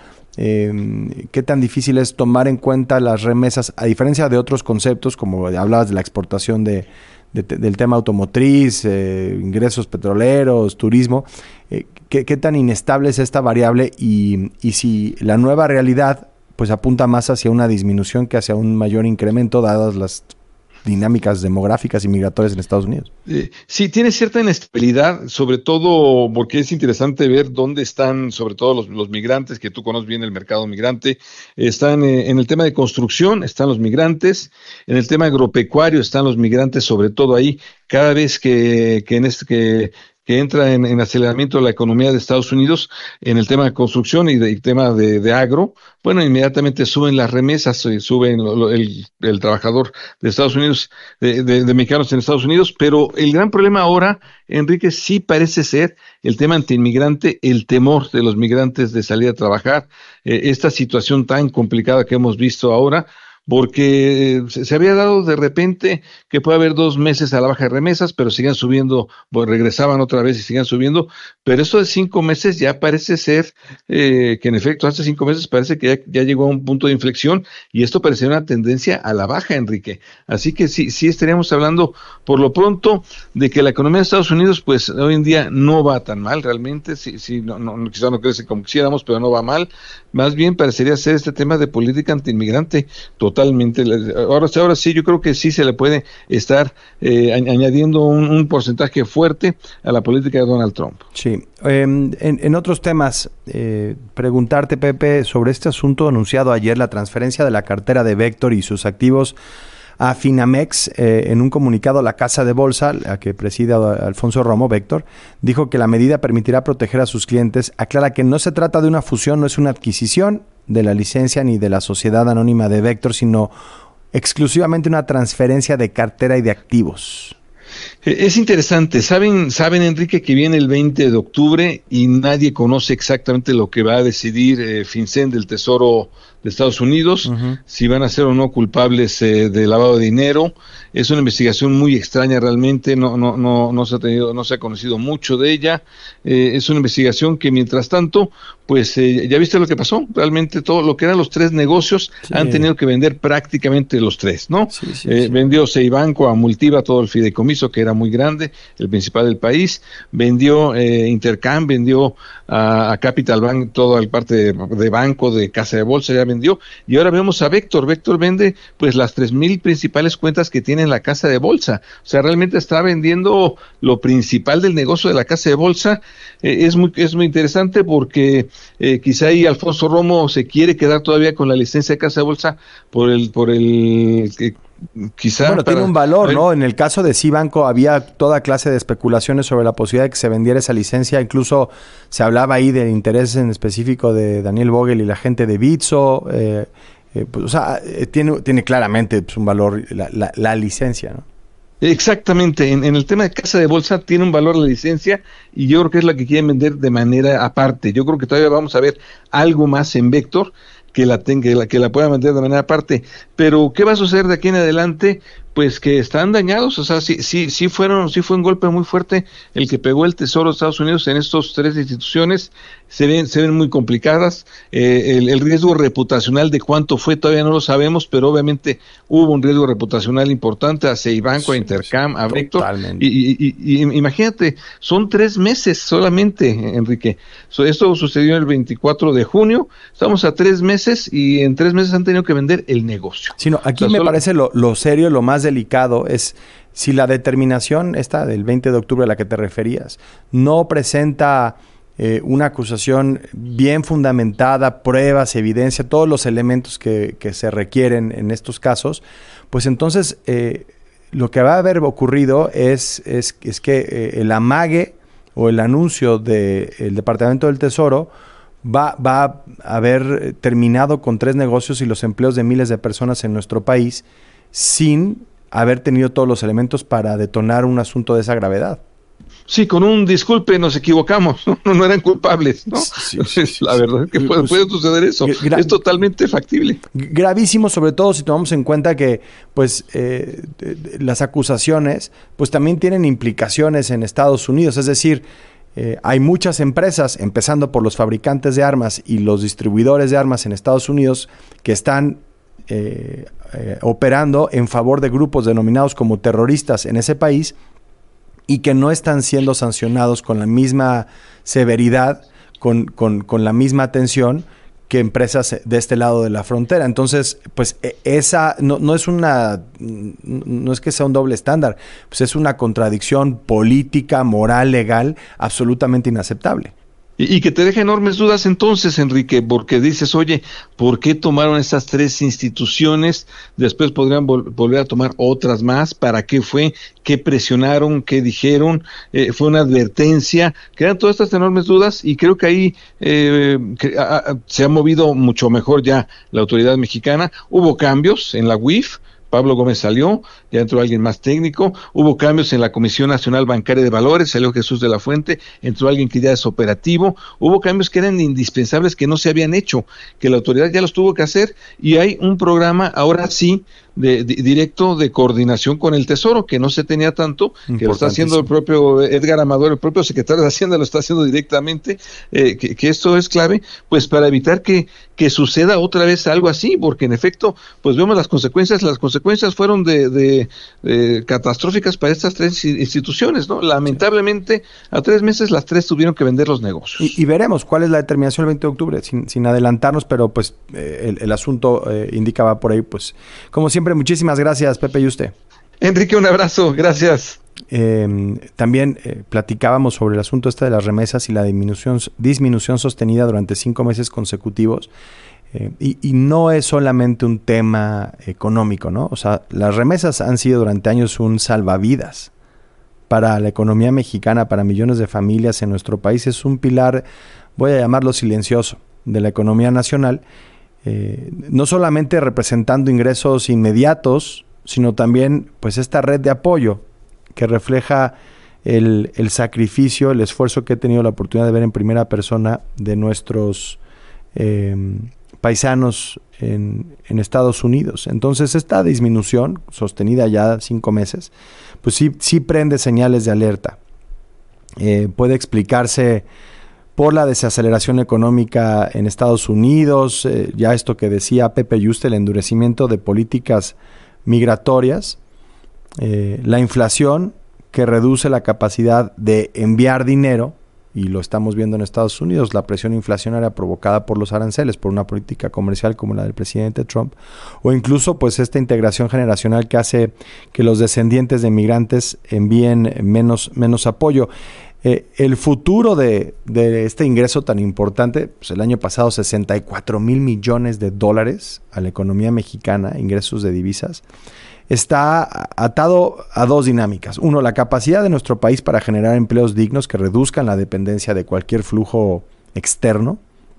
Eh, ¿Qué tan difícil es tomar en cuenta las remesas, a diferencia de otros conceptos, como hablabas de la exportación de De, del tema automotriz, eh, ingresos petroleros, turismo? Eh, ¿qué, ¿Qué tan inestable es esta variable, y, y si la nueva realidad pues apunta más hacia una disminución que hacia un mayor incremento, dadas las dinámicas demográficas y migratorias en Estados Unidos? Eh, sí, tiene cierta inestabilidad, sobre todo porque es interesante ver dónde están, sobre todo los, los migrantes, que tú conoces bien el mercado migrante. Están eh, en el tema de construcción, están los migrantes, en el tema agropecuario están los migrantes, sobre todo ahí, cada vez que, que en este que que entra en, en aceleramiento de la economía de Estados Unidos, en el tema de construcción y el tema de, de agro, bueno, inmediatamente suben las remesas, suben lo, lo, el, el trabajador de Estados Unidos, de, de, de mexicanos en Estados Unidos, pero el gran problema ahora, Enrique, sí parece ser el tema antiinmigrante, el temor de los migrantes de salir a trabajar, eh, esta situación tan complicada que hemos visto ahora. porque se, se había dado de repente que puede haber dos meses a la baja de remesas, pero siguen subiendo, pues regresaban otra vez y siguen subiendo, pero esto de cinco meses ya parece ser eh, que en efecto hace cinco meses parece que ya, ya llegó a un punto de inflexión y esto parece una tendencia a la baja, Enrique. Así que sí, sí estaríamos hablando por lo pronto de que la economía de Estados Unidos pues hoy en día no va tan mal realmente, sí, sí, no, no, quizá no crece como quisiéramos, pero no va mal, más bien parecería ser este tema de política antiinmigrante totalmente. Ahora, ahora sí, yo creo que sí se le puede estar eh, añadiendo un, un porcentaje fuerte a la política de Donald Trump. Sí, eh, en, en otros temas, eh, preguntarte, Pepe, sobre este asunto anunciado ayer, la transferencia de la cartera de Vector y sus activos a Finamex. Eh, en un comunicado, la casa de bolsa, la que preside Alfonso Romo, Vector, dijo que la medida permitirá proteger a sus clientes. Aclara que no se trata de una fusión, no es una adquisición de la licencia ni de la sociedad anónima de Vector, sino exclusivamente una transferencia de cartera y de activos. Es interesante, saben, saben Enrique, que viene el veinte de octubre y nadie conoce exactamente lo que va a decidir eh, FinCEN del Tesoro de Estados Unidos, uh-huh. si van a ser o no culpables eh, de lavado de dinero. Es una investigación muy extraña realmente, no, no, no, no se ha tenido, no se ha conocido mucho de ella. Eh, es una investigación que mientras tanto, pues eh, ya viste lo que pasó, realmente todo lo que eran los tres negocios sí. han tenido que vender prácticamente los tres, ¿no? Sí, sí, eh, sí. Vendió Seibanco a Multiva, todo el fideicomiso que era muy grande, el principal del país, vendió eh, Intercam, vendió a, a Capital Bank toda la parte de, de banco, de casa de bolsa, ya vendió, y ahora vemos a Vector. Vector vende pues las tres mil principales cuentas que tiene en la casa de bolsa, o sea, realmente está vendiendo lo principal del negocio de la casa de bolsa. Eh, es muy es muy interesante porque eh, quizá ahí Alfonso Romo se quiere quedar todavía con la licencia de casa de bolsa por el por el eh, quizá bueno, para, tiene un valor, ¿no? En el caso de Cibanco había toda clase de especulaciones sobre la posibilidad de que se vendiera esa licencia, incluso se hablaba ahí del interés en específico de Daniel Vogel y la gente de Bitso, eh, eh, pues, o sea, eh, tiene, tiene claramente pues, un valor la, la, la licencia, ¿no? Exactamente, en, en el tema de casa de bolsa tiene un valor la licencia y yo creo que es la que quieren vender de manera aparte. Yo creo que todavía vamos a ver algo más en Vector que la tenga, que la, que la pueda vender de manera aparte, pero ¿qué va a suceder de aquí en adelante? Pues que están dañados, o sea, sí, sí, sí fueron, sí fue un golpe muy fuerte el que pegó el Tesoro de Estados Unidos en estas tres instituciones, se ven, se ven muy complicadas, eh, el, el riesgo reputacional de cuánto fue todavía no lo sabemos, pero obviamente hubo un riesgo reputacional importante a Seibanco, sí, a Intercam, a Vector, y, y, y, y imagínate, son tres meses solamente, Enrique, so, esto sucedió el veinticuatro de junio, estamos a tres meses y en tres meses han tenido que vender el negocio. Sí, no, aquí o sea, me solo... parece lo, lo serio, lo más delicado es si la determinación esta del veinte de octubre a la que te referías no presenta eh, una acusación bien fundamentada, pruebas, evidencia, todos los elementos que, que se requieren en estos casos, pues entonces eh, lo que va a haber ocurrido es, es, es que eh, el amague o el anuncio del Departamento del Tesoro va, va a haber terminado con tres negocios y los empleos de miles de personas en nuestro país sin haber tenido todos los elementos para detonar un asunto de esa gravedad. Sí, con un disculpe, nos equivocamos, no, no eran culpables, ¿no? Sí, sí, sí, la verdad es que puede, puede suceder eso, Gra- es totalmente factible. Gravísimo, sobre todo si tomamos en cuenta que pues eh, de, de, las acusaciones pues también tienen implicaciones en Estados Unidos, es decir, eh, hay muchas empresas, empezando por los fabricantes de armas y los distribuidores de armas en Estados Unidos, que están eh, eh, operando en favor de grupos denominados como terroristas en ese país, y que no están siendo sancionados con la misma severidad, con, con, con la misma atención que empresas de este lado de la frontera. Entonces, pues esa no, no es una, no es que sea un doble estándar, pues es una contradicción política, moral, legal, absolutamente inaceptable. Y que te deja enormes dudas entonces, Enrique, porque dices, oye, ¿por qué tomaron estas tres instituciones? Después podrían vol- volver a tomar otras más. ¿Para qué fue? ¿Qué presionaron? ¿Qué dijeron? Eh, ¿Fue una advertencia? Quedan todas estas enormes dudas y creo que ahí eh, que, a, a, se ha movido mucho mejor ya la autoridad mexicana. Hubo cambios en la U I F, Pablo Gómez salió, ya entró alguien más técnico, hubo cambios en la Comisión Nacional Bancaria de Valores, salió Jesús de la Fuente, entró alguien que ya es operativo, hubo cambios que eran indispensables que no se habían hecho, que la autoridad ya los tuvo que hacer, y hay un programa ahora sí de, de directo de coordinación con el Tesoro, que no se tenía tanto, que lo está haciendo el propio Edgar Amador, el propio secretario de Hacienda lo está haciendo directamente, eh, que, que esto es clave, pues para evitar que, que suceda otra vez algo así, porque en efecto, pues vemos las consecuencias, las consecuencias fueron de, de, de catastróficas para estas tres instituciones, ¿no? Lamentablemente, a tres meses las tres tuvieron que vender los negocios. Y, y veremos cuál es la determinación el veinte de octubre, sin, sin adelantarnos, pero pues eh, el, el asunto eh, indicaba por ahí, pues, como siempre, muchísimas gracias, Pepe y usted. Enrique, un abrazo, gracias. Eh, también eh, platicábamos sobre el asunto este de las remesas y la disminución, disminución sostenida durante cinco meses consecutivos. Eh, y, y no es solamente un tema económico, ¿no? O sea, las remesas han sido durante años un salvavidas para la economía mexicana, para millones de familias en nuestro país. Es un pilar, voy a llamarlo silencioso, de la economía nacional, eh, no solamente representando ingresos inmediatos, sino también pues esta red de apoyo que refleja el, el sacrificio, el esfuerzo que he tenido la oportunidad de ver en primera persona de nuestros eh, paisanos en, en Estados Unidos. Entonces esta disminución, sostenida ya cinco meses, pues sí, sí prende señales de alerta. Eh, puede explicarse por la desaceleración económica en Estados Unidos, eh, ya esto que decía Pepe Yuste, el endurecimiento de políticas migratorias, eh, la inflación que reduce la capacidad de enviar dinero, y lo estamos viendo en Estados Unidos, la presión inflacionaria provocada por los aranceles, por una política comercial como la del presidente Trump, o incluso pues esta integración generacional que hace que los descendientes de migrantes envíen menos, menos apoyo. Eh, el futuro de, de este ingreso tan importante, pues el año pasado sesenta y cuatro mil millones de dólares a la economía mexicana, ingresos de divisas, está atado a dos dinámicas. Uno, la capacidad de nuestro país para generar empleos dignos que reduzcan la dependencia de cualquier flujo externo,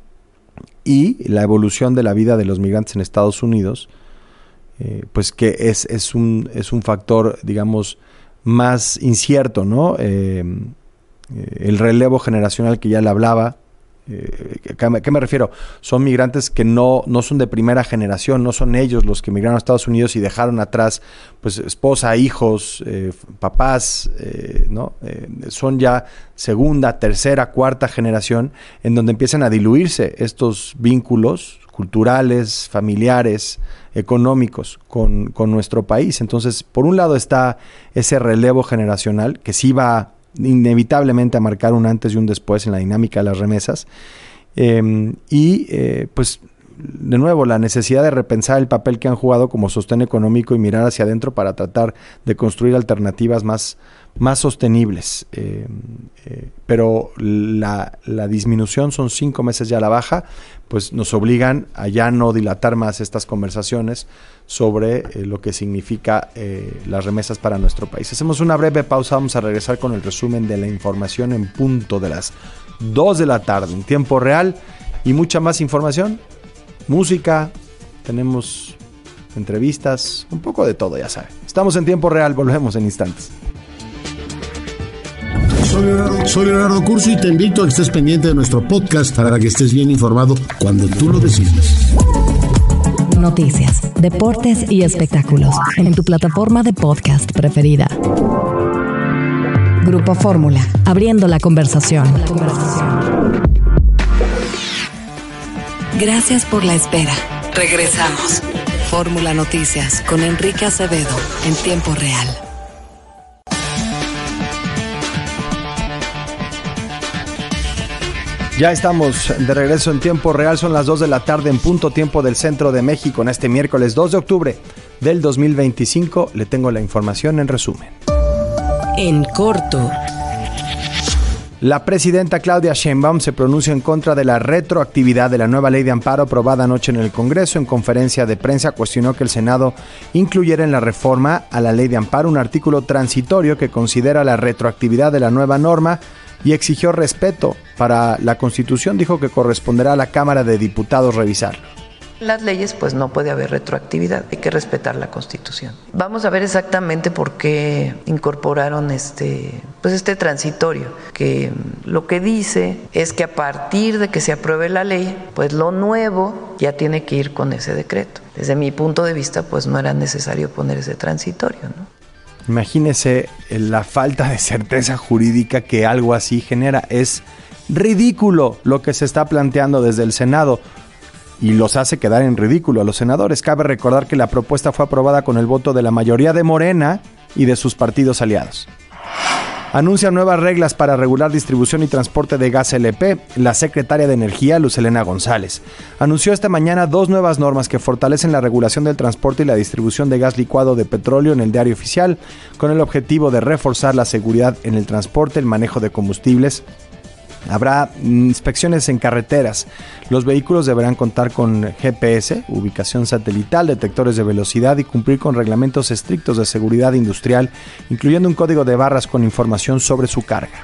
y la evolución de la vida de los migrantes en Estados Unidos, eh, pues que es, es, un, es un factor, digamos, más incierto, ¿no? Eh, el relevo generacional que ya le hablaba. Eh, ¿A qué me refiero? Son migrantes que no, no son de primera generación, no son ellos los que migraron a Estados Unidos y dejaron atrás pues esposa, hijos, eh, papás, eh, ¿no? Eh, son ya segunda, tercera, cuarta generación, en donde empiezan a diluirse estos vínculos culturales, familiares, económicos con, con nuestro país. Entonces, por un lado está ese relevo generacional que sí va inevitablemente a marcar un antes y un después en la dinámica de las remesas, eh, y eh, pues de nuevo la necesidad de repensar el papel que han jugado como sostén económico y mirar hacia adentro para tratar de construir alternativas más, más sostenibles. Eh, eh, pero la, la disminución, son cinco meses ya a la baja, pues nos obligan a ya no dilatar más estas conversaciones sobre eh, lo que significa eh, las remesas para nuestro país. Hacemos una breve pausa, vamos a regresar con el resumen de la información en punto de las dos de la tarde, en tiempo real, y mucha más información, música, tenemos entrevistas, un poco de todo, ya saben. Estamos en tiempo real, volvemos en instantes. Soy Leonardo, soy Leonardo Curso y te invito a que estés pendiente de nuestro podcast para que estés bien informado cuando tú lo decidas. Noticias, deportes y espectáculos en tu plataforma de podcast preferida. Grupo Fórmula, abriendo la conversación. Gracias por la espera. Regresamos. Fórmula Noticias con Enrique Acevedo en tiempo real. Ya estamos de regreso en tiempo real, son las dos de la tarde en punto tiempo del centro de México. En este miércoles dos de octubre del dos mil veinticinco le tengo la información en resumen. En corto. La presidenta Claudia Sheinbaum se pronuncia en contra de la retroactividad de la nueva ley de amparo aprobada anoche en el Congreso. En conferencia de prensa cuestionó que el Senado incluyera en la reforma a la ley de amparo un artículo transitorio que considera la retroactividad de la nueva norma y exigió respeto para la Constitución. Dijo que corresponderá a la Cámara de Diputados revisarlo. las leyes, pues no puede haber retroactividad, hay que respetar la Constitución. Vamos a ver exactamente por qué incorporaron este, pues este transitorio, que lo que dice es que a partir de que se apruebe la ley, pues lo nuevo ya tiene que ir con ese decreto. Desde mi punto de vista, pues no era necesario poner ese transitorio, ¿no? Imagínese la falta de certeza jurídica que algo así genera. Es ridículo lo que se está planteando desde el Senado y los hace quedar en ridículo a los senadores. Cabe recordar que la propuesta fue aprobada con el voto de la mayoría de Morena y de sus partidos aliados. Anuncia nuevas reglas para regular distribución y transporte de gas L P. La secretaria de Energía, Luz Helena González, anunció esta mañana dos nuevas normas que fortalecen la regulación del transporte y la distribución de gas licuado de petróleo en el Diario Oficial, con el objetivo de reforzar la seguridad en el transporte, el manejo de combustibles. Habrá inspecciones en carreteras. Los vehículos deberán contar con G P S, ubicación satelital, detectores de velocidad y cumplir con reglamentos estrictos de seguridad industrial, incluyendo un código de barras con información sobre su carga.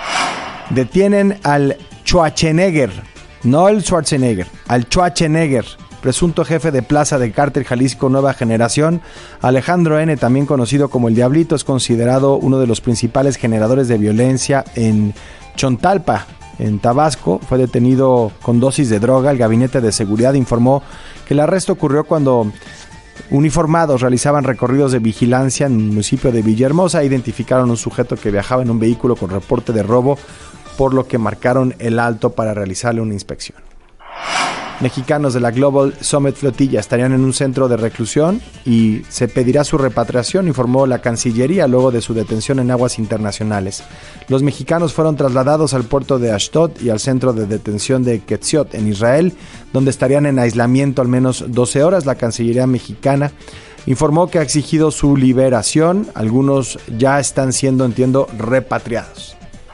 Detienen al Schwarzenegger, no el Schwarzenegger, al Schwarzenegger, presunto jefe de plaza del cártel Jalisco Nueva Generación. Alejandro N., también conocido como el Diablito, es considerado uno de los principales generadores de violencia en Chontalpa, en Tabasco. Fue detenido con dosis de droga. El Gabinete de Seguridad informó que el arresto ocurrió cuando uniformados realizaban recorridos de vigilancia en el municipio de Villahermosa. Identificaron un sujeto que viajaba en un vehículo con reporte de robo, por lo que marcaron el alto para realizarle una inspección. Mexicanos de la Global Summit Flotilla estarían en un centro de reclusión y se pedirá su repatriación, informó la Cancillería luego de su detención en aguas internacionales. Los mexicanos fueron trasladados al puerto de Ashdod y al centro de detención de Ketziot en Israel, donde estarían en aislamiento al menos doce horas. La Cancillería mexicana informó que ha exigido su liberación. Algunos ya están siendo, entiendo, repatriados.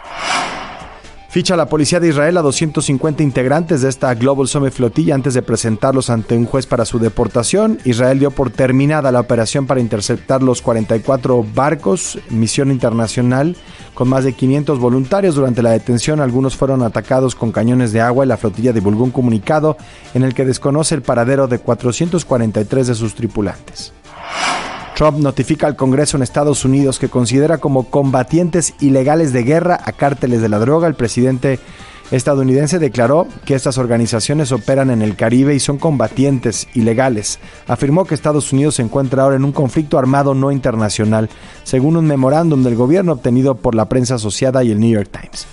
Ficha la policía de Israel a doscientos cincuenta integrantes de esta Global Summit Flotilla antes de presentarlos ante un juez para su deportación. Israel dio por terminada la operación para interceptar los cuarenta y cuatro barcos, misión internacional, con más de quinientos voluntarios. Durante la detención, algunos fueron atacados con cañones de agua y la flotilla divulgó un comunicado en el que desconoce el paradero de cuatrocientos cuarenta y tres de sus tripulantes. Trump notifica al Congreso en Estados Unidos que considera como combatientes ilegales de guerra a cárteles de la droga. El presidente estadounidense declaró que estas organizaciones operan en el Caribe y son combatientes ilegales. Afirmó que Estados Unidos se encuentra ahora en un conflicto armado no internacional, según un memorándum del gobierno obtenido por la prensa asociada y el New York Times.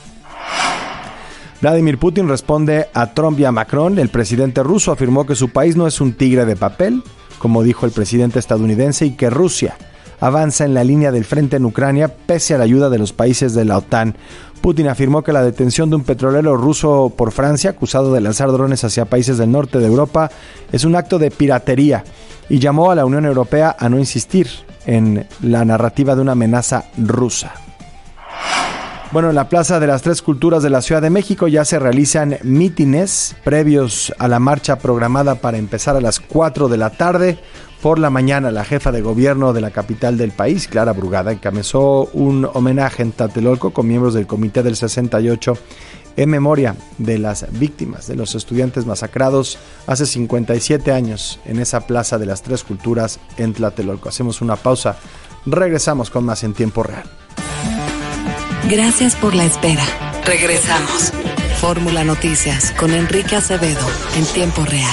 Vladimir Putin responde a Trump y a Macron. El presidente ruso afirmó que su país no es un tigre de papel, como dijo el presidente estadounidense, y que Rusia avanza en la línea del frente en Ucrania pese a la ayuda de los países de la OTAN. Putin afirmó que la detención de un petrolero ruso por Francia, acusado de lanzar drones hacia países del norte de Europa, es un acto de piratería y llamó a la Unión Europea a no insistir en la narrativa de una amenaza rusa. Bueno, en la Plaza de las Tres Culturas de la Ciudad de México ya se realizan mítines previos a la marcha programada para empezar a las cuatro de la tarde. Por la mañana, la jefa de gobierno de la capital del país, Clara Brugada, encabezó un homenaje en Tlatelolco con miembros del Comité del sesenta y ocho en memoria de las víctimas de los estudiantes masacrados hace cincuenta y siete años en esa Plaza de las Tres Culturas en Tlatelolco. Hacemos una pausa, regresamos con más en tiempo real. Gracias por la espera. Regresamos. Fórmula Noticias con Enrique Acevedo en tiempo real.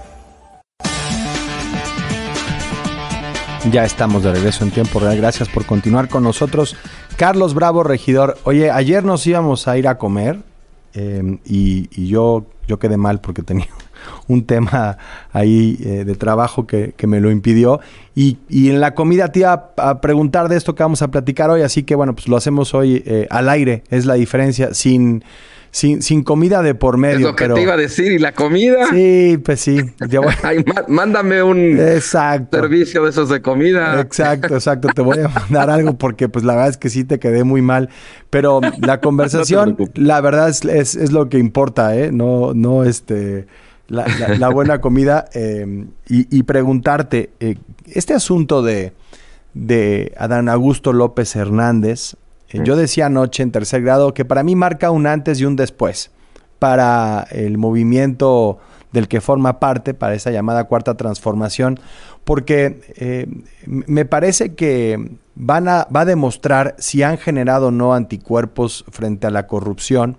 Ya estamos de regreso en tiempo real. Gracias por continuar con nosotros. Carlos Bravo, regidor. Oye, ayer nos íbamos a ir a comer eh, y, y yo, yo quedé mal porque tenía un tema ahí eh, de trabajo que, que me lo impidió. Y, y en la comida te iba a, a preguntar de esto que vamos a platicar hoy. Así que bueno, pues lo hacemos hoy eh, al aire. Es la diferencia. Sin... Sin, sin comida de por medio. Es lo que pero... te iba a decir. ¿Y la comida? Sí, pues sí. Yo voy... Ay, má- mándame un exacto. servicio de esos de comida. Exacto, exacto. Te voy a mandar algo porque pues la verdad es que sí te quedé muy mal. Pero la conversación, no la verdad es, es, es lo que importa, ¿eh? No, no este... La, la, la buena comida. Eh, y, y preguntarte, eh, este asunto de, de Adán Augusto López Hernández... Yo decía anoche en tercer grado que para mí marca un antes y un después para el movimiento del que forma parte para esa llamada cuarta transformación, porque eh, me parece que van a, va a demostrar si han generado o no anticuerpos frente a la corrupción,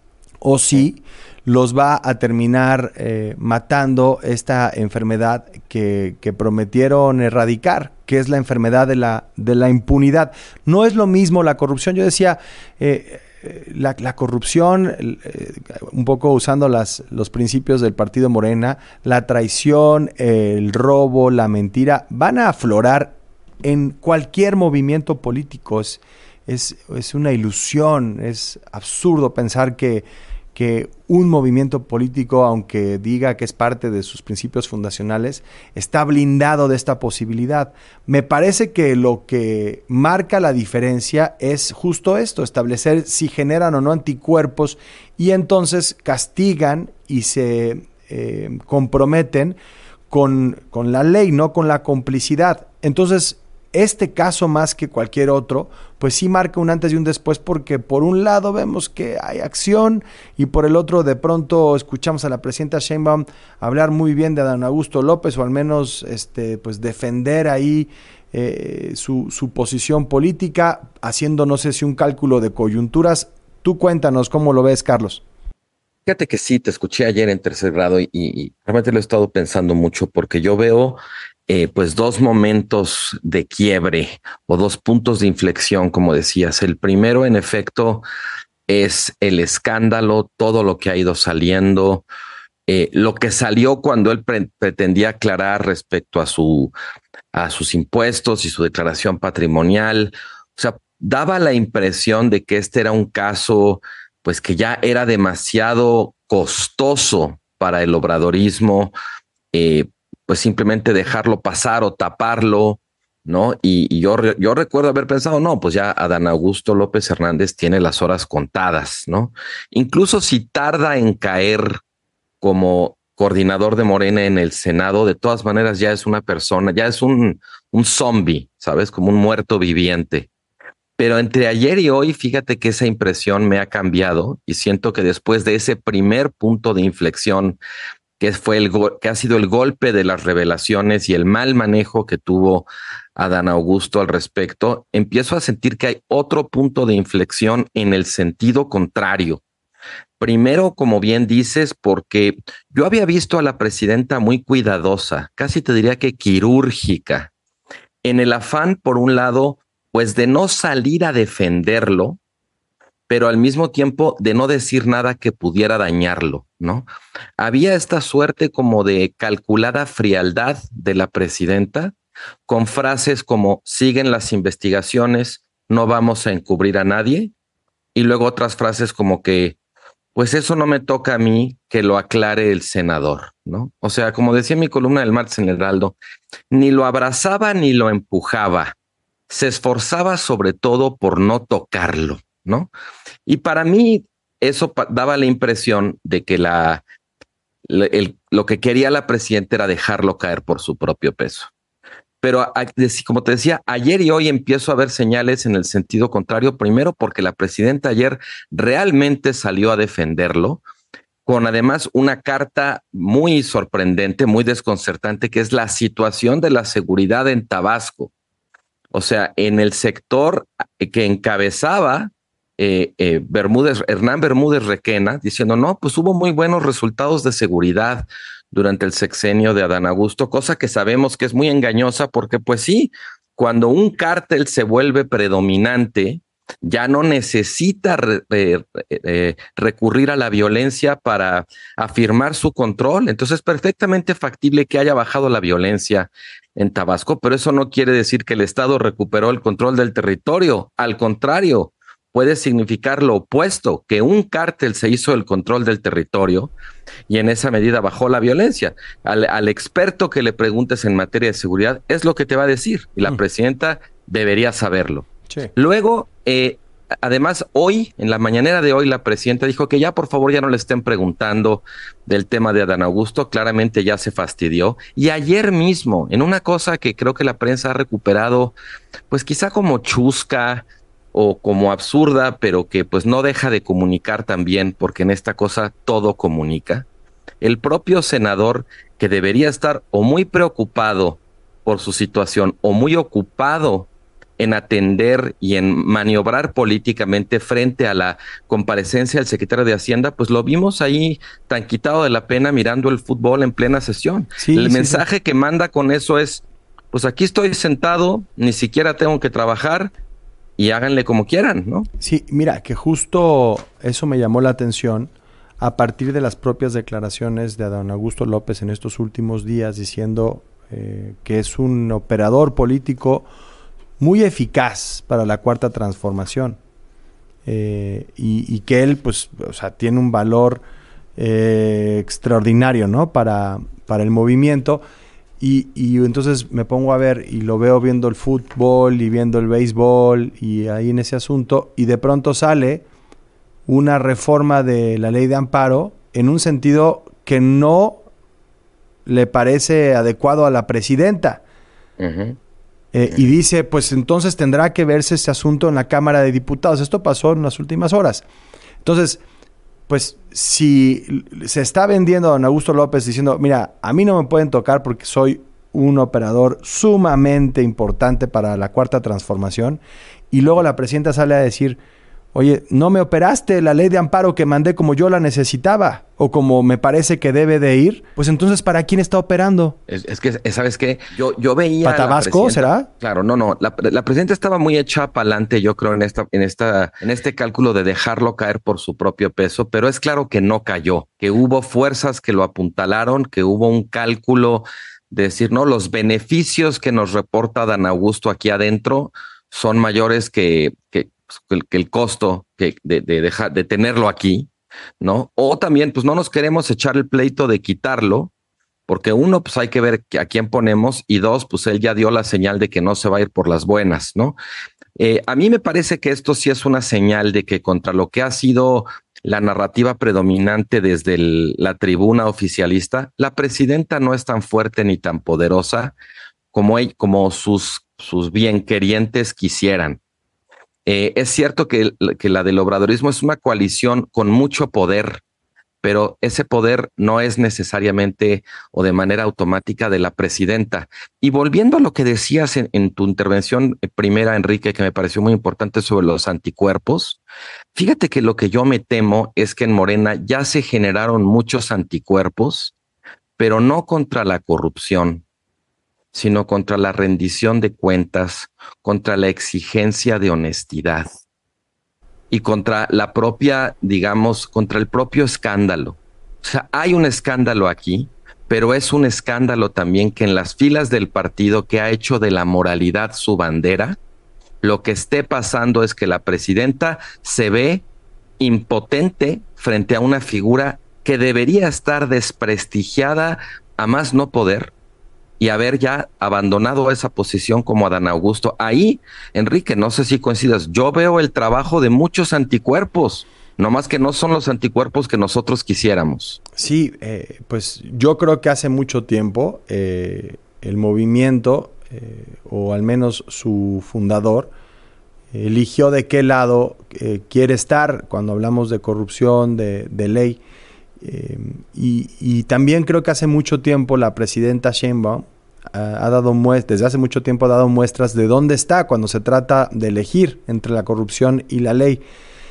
o si los va a terminar eh, matando esta enfermedad que, que prometieron erradicar, que es la enfermedad de la, de la impunidad. No es lo mismo la corrupción. Yo decía, eh, la, la corrupción, eh, un poco usando las, los principios del Partido Morena, la traición, el robo, la mentira, van a aflorar en cualquier movimiento político. Es, es, es una ilusión, es absurdo pensar que que un movimiento político, aunque diga que es parte de sus principios fundacionales, está blindado de esta posibilidad. Me parece que lo que marca la diferencia es justo esto, establecer si generan o no anticuerpos y entonces castigan y se eh, comprometen con, con la ley, no con la complicidad. Entonces, este caso más que cualquier otro, pues sí marca un antes y un después, porque por un lado vemos que hay acción y por el otro de pronto escuchamos a la presidenta Sheinbaum hablar muy bien de Adán Augusto López, o al menos este, pues defender ahí eh, su, su posición política, haciendo no sé si un cálculo de coyunturas. Tú cuéntanos cómo lo ves, Carlos. Fíjate que sí, te escuché ayer en tercer grado y, y realmente lo he estado pensando mucho, porque yo veo Eh, pues dos momentos de quiebre o dos puntos de inflexión, como decías. El primero, en efecto, es el escándalo, todo lo que ha ido saliendo, eh, lo que salió cuando él pre- pretendía aclarar respecto a su a sus impuestos y su declaración patrimonial. O sea, daba la impresión de que este era un caso, pues que ya era demasiado costoso para el obradorismo, eh, pues simplemente dejarlo pasar o taparlo, ¿no? Y, y yo, yo recuerdo haber pensado, no, pues ya Adán Augusto López Hernández tiene las horas contadas, ¿no? Incluso si tarda en caer como coordinador de Morena en el Senado, de todas maneras ya es una persona, ya es un, un zombie, ¿sabes? Como un muerto viviente. Pero entre ayer y hoy, fíjate que esa impresión me ha cambiado y siento que después de ese primer punto de inflexión, que fue el que ha sido el golpe de las revelaciones y el mal manejo que tuvo Adán Augusto al respecto, empiezo a sentir que hay otro punto de inflexión en el sentido contrario. Primero, como bien dices, porque yo había visto a la presidenta muy cuidadosa, casi te diría que quirúrgica, en el afán, por un lado, pues de no salir a defenderlo, pero al mismo tiempo de no decir nada que pudiera dañarlo, ¿no? Había esta suerte como de calculada frialdad de la presidenta, con frases como siguen las investigaciones, no vamos a encubrir a nadie, y luego otras frases como que pues eso no me toca a mí, que lo aclare el senador, ¿no? O sea, como decía en mi columna del martes en el Heraldo, ni lo abrazaba ni lo empujaba, se esforzaba sobre todo por no tocarlo, ¿no? Y para mí eso daba la impresión de que la, la el, lo que quería la presidenta era dejarlo caer por su propio peso. Pero como te decía, ayer y hoy empiezo a ver señales en el sentido contrario. Primero porque la presidenta ayer realmente salió a defenderlo, con además una carta muy sorprendente, muy desconcertante, que es la situación de la seguridad en Tabasco. O sea, en el sector que encabezaba Eh, eh, Bermúdez, Hernán Bermúdez Requena, diciendo, no, pues hubo muy buenos resultados de seguridad durante el sexenio de Adán Augusto, cosa que sabemos que es muy engañosa porque pues sí, cuando un cártel se vuelve predominante, ya no necesita re, eh, eh, recurrir a la violencia para afirmar su control. Entonces es perfectamente factible que haya bajado la violencia en Tabasco, pero eso no quiere decir que el Estado recuperó el control del territorio. Al contrario, puede significar lo opuesto, que un cártel se hizo el control del territorio y en esa medida bajó la violencia. Al, al experto que le preguntes en materia de seguridad es lo que te va a decir y la mm. presidenta debería saberlo. Sí. Luego, eh, además, hoy, en la mañanera de hoy, la presidenta dijo que ya por favor ya no le estén preguntando del tema de Adán Augusto, claramente ya se fastidió. Y ayer mismo, en una cosa que creo que la prensa ha recuperado, pues quizá como chusca, o como absurda, pero que pues no deja de comunicar también, porque en esta cosa todo comunica. el propio senador, que debería estar o muy preocupado por su situación o muy ocupado en atender y en maniobrar políticamente frente a la comparecencia del secretario de Hacienda, pues lo vimos ahí tan quitado de la pena mirando el fútbol en plena sesión. Sí, el sí, mensaje sí. que manda con eso es, pues aquí estoy sentado, ni siquiera tengo que trabajar y háganle como quieran, ¿no? Sí, mira, que justo eso me llamó la atención a partir de las propias declaraciones de Adán Augusto López en estos últimos días, diciendo eh, que es un operador político muy eficaz para la Cuarta Transformación, eh, y, y que él, pues, o sea, tiene un valor eh, extraordinario, ¿no? Para, para el movimiento, y, y entonces me pongo a ver y lo veo viendo el fútbol y viendo el béisbol y ahí en ese asunto, y de pronto sale una reforma de la ley de amparo en un sentido que no le parece adecuado a la presidenta. Uh-huh. Eh, y dice, pues entonces tendrá que verse ese asunto en la Cámara de Diputados. Esto pasó en las últimas horas. Entonces, pues si se está vendiendo a don Augusto López diciendo, mira, a mí no me pueden tocar porque soy un operador sumamente importante para la Cuarta Transformación, y luego la presidenta sale a decir, oye, no me operaste la ley de amparo que mandé como yo la necesitaba o como me parece que debe de ir, pues entonces ¿para quién está operando? Es, es que, ¿sabes qué? Yo, yo veía... ¿Para Tabasco, será? Claro, no, no. La, la presidenta estaba muy hecha para adelante, yo creo, en esta, en esta, en este cálculo de dejarlo caer por su propio peso, pero es claro que no cayó, que hubo fuerzas que lo apuntalaron, que hubo un cálculo de decir, no, los beneficios que nos reporta Dan Augusto aquí adentro son mayores que... que Que el, que el costo que de, de dejar de tenerlo aquí, ¿no? O también, pues no nos queremos echar el pleito de quitarlo, porque uno, pues hay que ver a quién ponemos, y dos, pues él ya dio la señal de que no se va a ir por las buenas, ¿no? Eh, a mí me parece que esto sí es una señal de que contra lo que ha sido la narrativa predominante desde el, la tribuna oficialista, la presidenta no es tan fuerte ni tan poderosa como, él, como sus, sus bienquerientes quisieran. Eh, es cierto que, que la del obradorismo es una coalición con mucho poder, pero ese poder no es necesariamente o de manera automática de la presidenta. Y volviendo a lo que decías en, en tu intervención primera, Enrique, que me pareció muy importante sobre los anticuerpos, fíjate que lo que yo me temo es que en Morena ya se generaron muchos anticuerpos, pero no contra la corrupción, sino contra la rendición de cuentas, contra la exigencia de honestidad y contra la propia, digamos, contra el propio escándalo. O sea, hay un escándalo aquí, pero es un escándalo también que en las filas del partido, que ha hecho de la moralidad su bandera, lo que esté pasando es que la presidenta se ve impotente frente a una figura que debería estar desprestigiada a más no poder, y haber ya abandonado esa posición como Adán Augusto. Ahí, Enrique, no sé si coincidas, yo veo el trabajo de muchos anticuerpos, no más que no son los anticuerpos que nosotros quisiéramos. Sí, eh, pues yo creo que hace mucho tiempo eh, el movimiento, eh, o al menos su fundador, eligió de qué lado eh, quiere estar cuando hablamos de corrupción, de, de ley. Eh, y, y también creo que hace mucho tiempo la presidenta Sheinbaum ha, ha dado muestras, desde hace mucho tiempo ha dado muestras de dónde está cuando se trata de elegir entre la corrupción y la ley.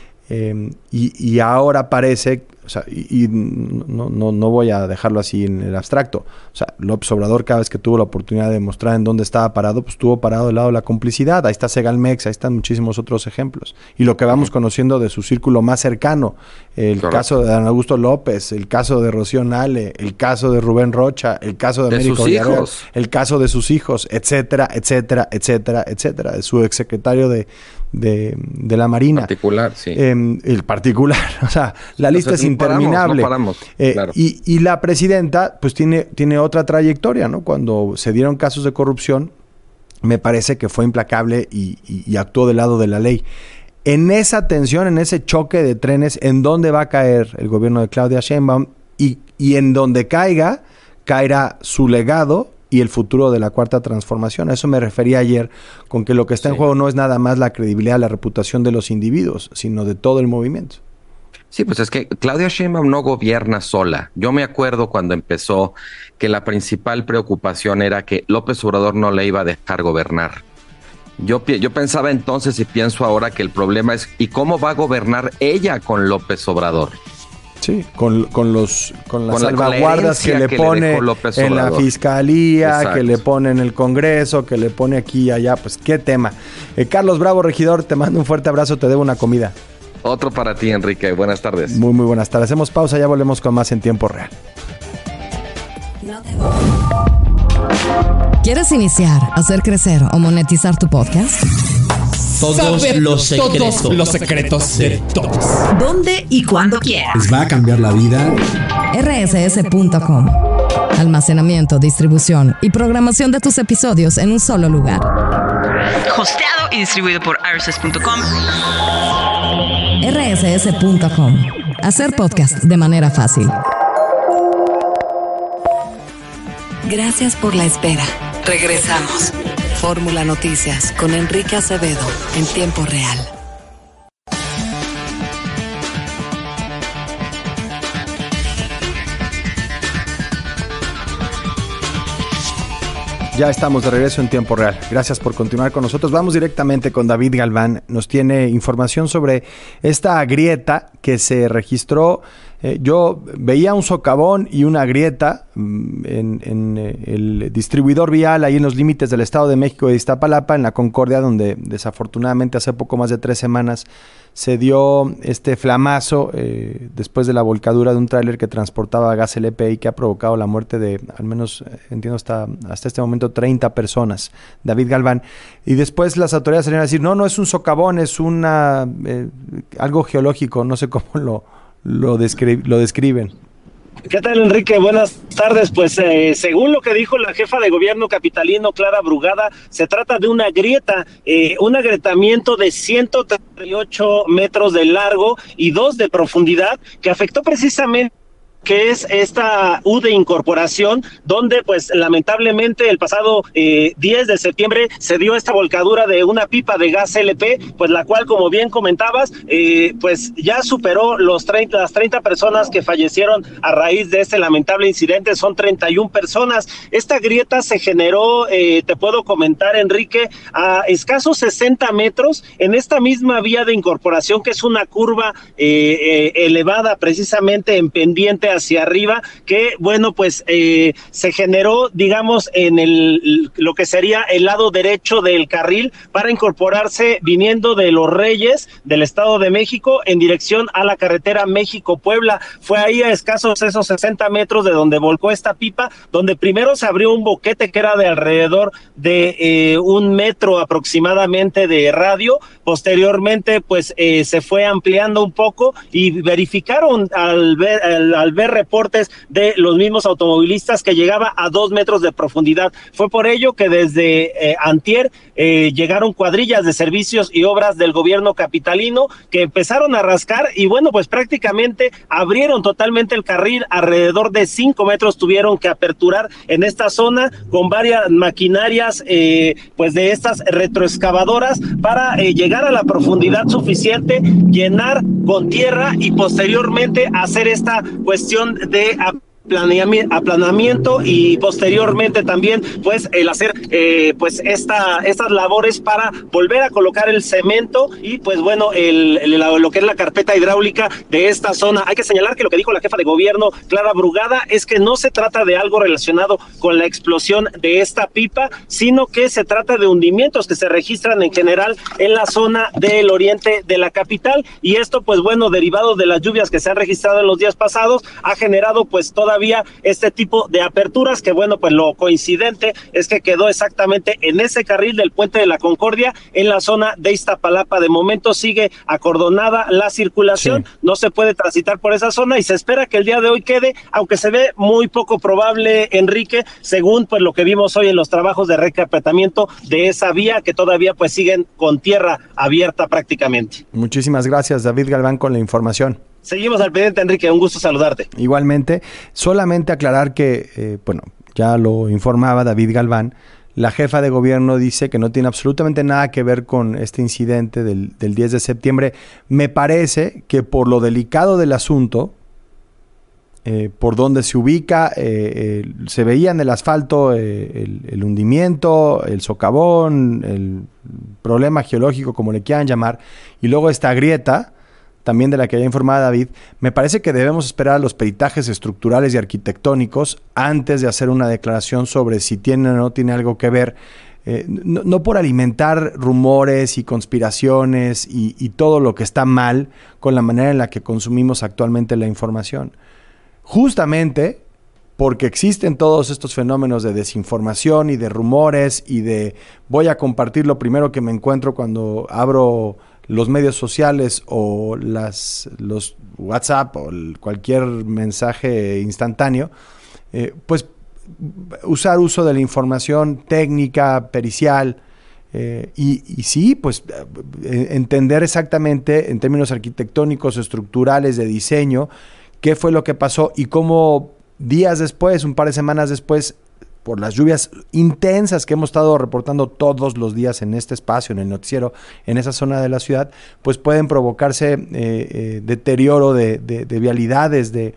Eh, y, y ahora parece, o sea, y, y no, no, no voy a dejarlo así en el abstracto, o sea, López Obrador cada vez que tuvo la oportunidad de mostrar en dónde estaba parado, pues estuvo parado del lado de la complicidad. Ahí está Segalmex, ahí están muchísimos otros ejemplos. Y lo que vamos conociendo de su círculo más cercano, el Correcto. Caso de Dan Augusto López, el caso de Rocío Nale, el caso de Rubén Rocha, el caso de, de Américo sus Villarreal, hijos. el caso de sus hijos, etcétera, etcétera, etcétera, etcétera, de su exsecretario de De, de la Marina. Particular, sí. Eh, el particular, o sea, la lista o sea, es interminable. No paramos, no paramos, eh, claro. y, y la presidenta, pues tiene, tiene otra trayectoria, ¿no? Cuando se dieron casos de corrupción, me parece que fue implacable y, y, y actuó del lado de la ley. En esa tensión, en ese choque de trenes, ¿en dónde va a caer el gobierno de Claudia Sheinbaum? Y, y en donde caiga, caerá su legado y el futuro de la Cuarta Transformación. A eso me refería ayer, con que lo que está sí. en juego no es nada más la credibilidad, la reputación de los individuos, sino de todo el movimiento. Sí, pues es que Claudia Sheinbaum no gobierna sola. Yo me acuerdo cuando empezó que la principal preocupación era que López Obrador no le iba a dejar gobernar. Yo, yo pensaba entonces y pienso ahora que el problema es ¿y cómo va a gobernar ella con López Obrador? Sí, con, con, los, con las con la, salvaguardas con la que le que pone le en la fiscalía, Exacto. que le pone en el Congreso, que le pone aquí y allá. Pues qué tema. Eh, Carlos Bravo, regidor, te mando un fuerte abrazo, te debo una comida. Otro para ti, Enrique. Buenas tardes. Muy, muy buenas tardes. Hacemos pausa, ya volvemos con más en tiempo real. ¿Quieres iniciar, hacer crecer o monetizar tu podcast? Todos Saber los secretos. Todos los secretos Sí. de todos. ¿Dónde y cuándo quieras? ¿Les va a cambiar la vida? R S S punto com. Almacenamiento, distribución y programación de tus episodios en un solo lugar. Hosteado y distribuido por R S S punto com. R S S punto com. Hacer podcast de manera fácil. Gracias por la espera. Regresamos. Fórmula Noticias con Enrique Acevedo en tiempo real. Ya estamos de regreso en tiempo real. Gracias por continuar con nosotros. Vamos directamente con David Galván. Nos tiene información sobre esta grieta que se registró. Eh, yo veía un socavón y una grieta mm, en, en eh, el distribuidor vial, ahí en los límites del Estado de México de Iztapalapa, en la Concordia, donde desafortunadamente hace poco más de tres semanas se dio este flamazo eh, después de la volcadura de un tráiler que transportaba gas L P y que ha provocado la muerte de, al menos, eh, entiendo, hasta, hasta este momento treinta personas. David Galván. Y después las autoridades salieron a decir, no, no es un socavón, es una eh, algo geológico, no sé cómo lo, lo, descri- lo describen. ¿Qué tal, Enrique? Buenas tardes. Pues eh, según lo que dijo la jefa de gobierno capitalino, Clara Brugada, se trata de una grieta, eh, un agrietamiento de ciento treinta y ocho metros de largo y dos de profundidad que afectó precisamente que es esta U de incorporación, donde pues lamentablemente el pasado eh, diez de septiembre se dio esta volcadura de una pipa de gas L P, pues la cual, como bien comentabas, eh, pues ya superó los treinta, las treinta personas que fallecieron a raíz de este lamentable incidente, son treinta y una personas. Esta grieta se generó, eh, te puedo comentar, Enrique, a escasos sesenta metros en esta misma vía de incorporación, que es una curva eh, eh, elevada precisamente en pendiente hacia arriba, que bueno, pues eh, se generó, digamos, en el lo que sería el lado derecho del carril para incorporarse viniendo de Los Reyes, del Estado de México, en dirección a la carretera México-Puebla. Fue ahí a escasos esos sesenta metros de donde volcó esta pipa, donde primero se abrió un boquete que era de alrededor de eh, un metro aproximadamente de radio. Posteriormente, pues eh, se fue ampliando un poco y verificaron al ver, al, al ver reportes de los mismos automovilistas que llegaba a dos metros de profundidad. Fue por ello que desde eh, antier eh, llegaron cuadrillas de servicios y obras del gobierno capitalino que empezaron a rascar y bueno, pues prácticamente abrieron totalmente el carril. Alrededor de cinco metros tuvieron que aperturar en esta zona con varias maquinarias eh, pues de estas retroexcavadoras para eh, llegar a la profundidad suficiente, llenar con tierra y posteriormente hacer esta cuestión de Planeamiento, aplanamiento y posteriormente también pues el hacer eh, pues esta estas labores para volver a colocar el cemento y pues bueno el, el lo que es la carpeta hidráulica de esta zona. Hay que señalar que lo que dijo la jefa de gobierno, Clara Brugada, es que no se trata de algo relacionado con la explosión de esta pipa, sino que se trata de hundimientos que se registran en general en la zona del oriente de la capital, y esto pues bueno, derivado de las lluvias que se han registrado en los días pasados, ha generado pues toda todavía este tipo de aperturas, que bueno, pues lo coincidente es que quedó exactamente en ese carril del Puente de la Concordia, en la zona de Iztapalapa. De momento sigue acordonada la circulación, sí. No se puede transitar por esa zona y se espera que el día de hoy quede, aunque se ve muy poco probable, Enrique, según pues lo que vimos hoy en los trabajos de recarpetamiento de esa vía, que todavía pues siguen con tierra abierta prácticamente. Muchísimas gracias, David Galván, con la información. Seguimos al pendiente, Enrique, un gusto saludarte. Igualmente, solamente aclarar que, eh, bueno, ya lo informaba David Galván, La jefa de gobierno dice que no tiene absolutamente nada que ver con este incidente del, del diez de septiembre. Me parece que por lo delicado del asunto, eh, por donde se ubica, eh, eh, se veía en el asfalto eh, el, el hundimiento, el socavón, el problema geológico, como le quieran llamar, y luego esta grieta, también de la que ya informaba David. Me parece que debemos esperar a los peritajes estructurales y arquitectónicos antes de hacer una declaración sobre si tiene o no tiene algo que ver, eh, no, no por alimentar rumores y conspiraciones y, y todo lo que está mal con la manera en la que consumimos actualmente la información. Justamente porque existen todos estos fenómenos de desinformación y de rumores y de voy a compartir lo primero que me encuentro cuando abro los medios sociales o las, los WhatsApp o el, cualquier mensaje instantáneo, eh, pues usar uso de la información técnica, pericial, eh, y, y sí, pues eh, entender exactamente en términos arquitectónicos, estructurales, de diseño, qué fue lo que pasó y cómo días después, un par de semanas después, por las lluvias intensas que hemos estado reportando todos los días en este espacio, en el noticiero, en esa zona de la ciudad, pues pueden provocarse eh, eh, deterioro de, de, de vialidades, de,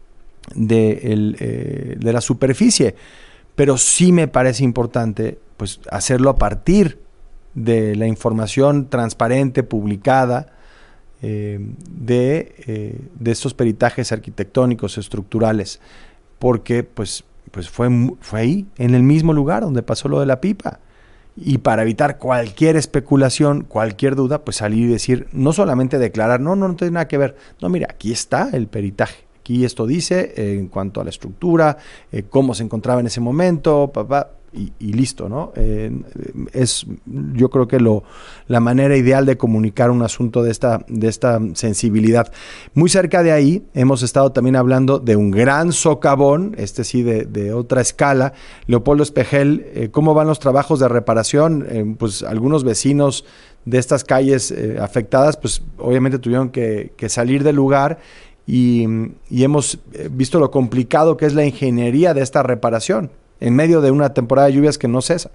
de, el, eh, de la superficie. Pero sí me parece importante pues, hacerlo a partir de la información transparente, publicada, eh, de, eh, de estos peritajes arquitectónicos, estructurales, porque pues pues fue, fue ahí, en el mismo lugar donde pasó lo de la pipa. Y para evitar cualquier especulación, cualquier duda, pues salir y decir, no solamente declarar, no, no, no tiene nada que ver. No, mira, aquí está el peritaje. Aquí esto dice eh, en cuanto a la estructura, eh, cómo se encontraba en ese momento, papá, y, y listo, ¿no? Eh, es, yo creo que lo, la manera ideal de comunicar un asunto de esta, de esta sensibilidad. Muy cerca de ahí hemos estado también hablando de un gran socavón, este sí de, de otra escala. Leopoldo Espejel, eh, ¿cómo van los trabajos de reparación? Eh, pues algunos vecinos de estas calles eh, afectadas, pues obviamente tuvieron que, que salir del lugar y, y hemos visto lo complicado que es la ingeniería de esta reparación en medio de una temporada de lluvias que no cesa.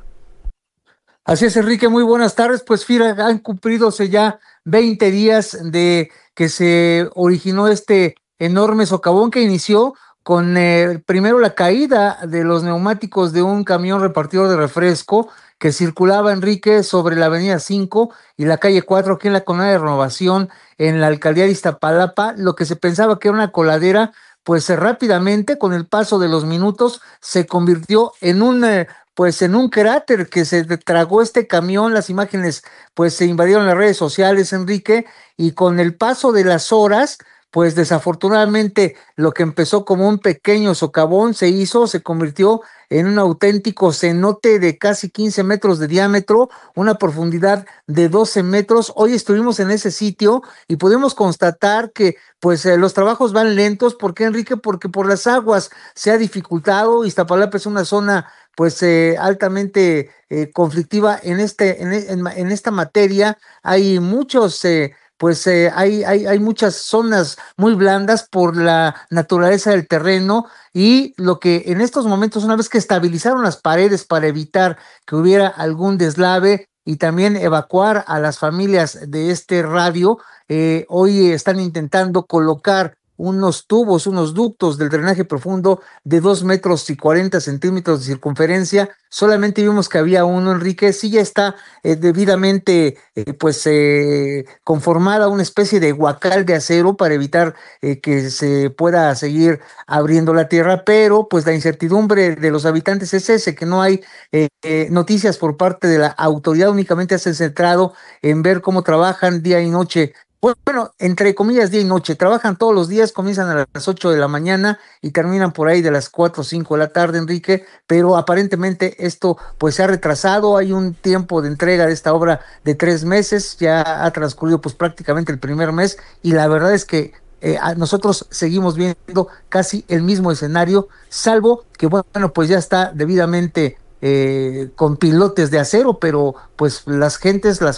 Así es, Enrique, muy buenas tardes. Pues Fira, han cumplidose ya veinte días de que se originó este enorme socavón que inició con eh, primero la caída de los neumáticos de un camión repartidor de refresco que circulaba, Enrique, sobre la avenida cinco y la calle cuatro, aquí en la colonia de Renovación, en la alcaldía de Iztapalapa. Lo que se pensaba que era una coladera, pues eh, rápidamente, con el paso de los minutos, se convirtió en un, eh, pues en un cráter que se tragó este camión. Las imágenes, pues se invadieron las redes sociales, Enrique, y con el paso de las horas, pues desafortunadamente lo que empezó como un pequeño socavón se hizo, se convirtió en un auténtico cenote de casi quince metros de diámetro, una profundidad de doce metros. Hoy estuvimos en ese sitio y pudimos constatar que pues eh, los trabajos van lentos. ¿Por qué, Enrique? Porque por las aguas se ha dificultado. Iztapalapa es una zona pues eh, altamente eh, conflictiva en, este, en, en, en esta materia. Hay muchos... Eh, pues eh, hay, hay, hay muchas zonas muy blandas por la naturaleza del terreno, y lo que en estos momentos, una vez que estabilizaron las paredes para evitar que hubiera algún deslave y también evacuar a las familias de este radio, eh, hoy están intentando colocar unos tubos, unos ductos del drenaje profundo de dos metros y cuarenta centímetros de circunferencia. Solamente vimos que había uno, Enrique. Sí, ya está eh, debidamente eh, pues eh, conformada una especie de huacal de acero para evitar eh, que se pueda seguir abriendo la tierra, pero pues la incertidumbre de los habitantes es ese, que no hay eh, eh, noticias por parte de la autoridad, únicamente se ha centrado en ver cómo trabajan día y noche. Bueno, entre comillas, día y noche. Trabajan todos los días, comienzan a las ocho de la mañana y terminan por ahí de las cuatro o cinco de la tarde, Enrique, pero aparentemente esto pues se ha retrasado. Hay un tiempo de entrega de esta obra de tres meses, ya ha transcurrido pues prácticamente el primer mes, y la verdad es que eh, nosotros seguimos viendo casi el mismo escenario, salvo que bueno, pues ya está debidamente eh, con pilotes de acero, pero pues las gentes, las familias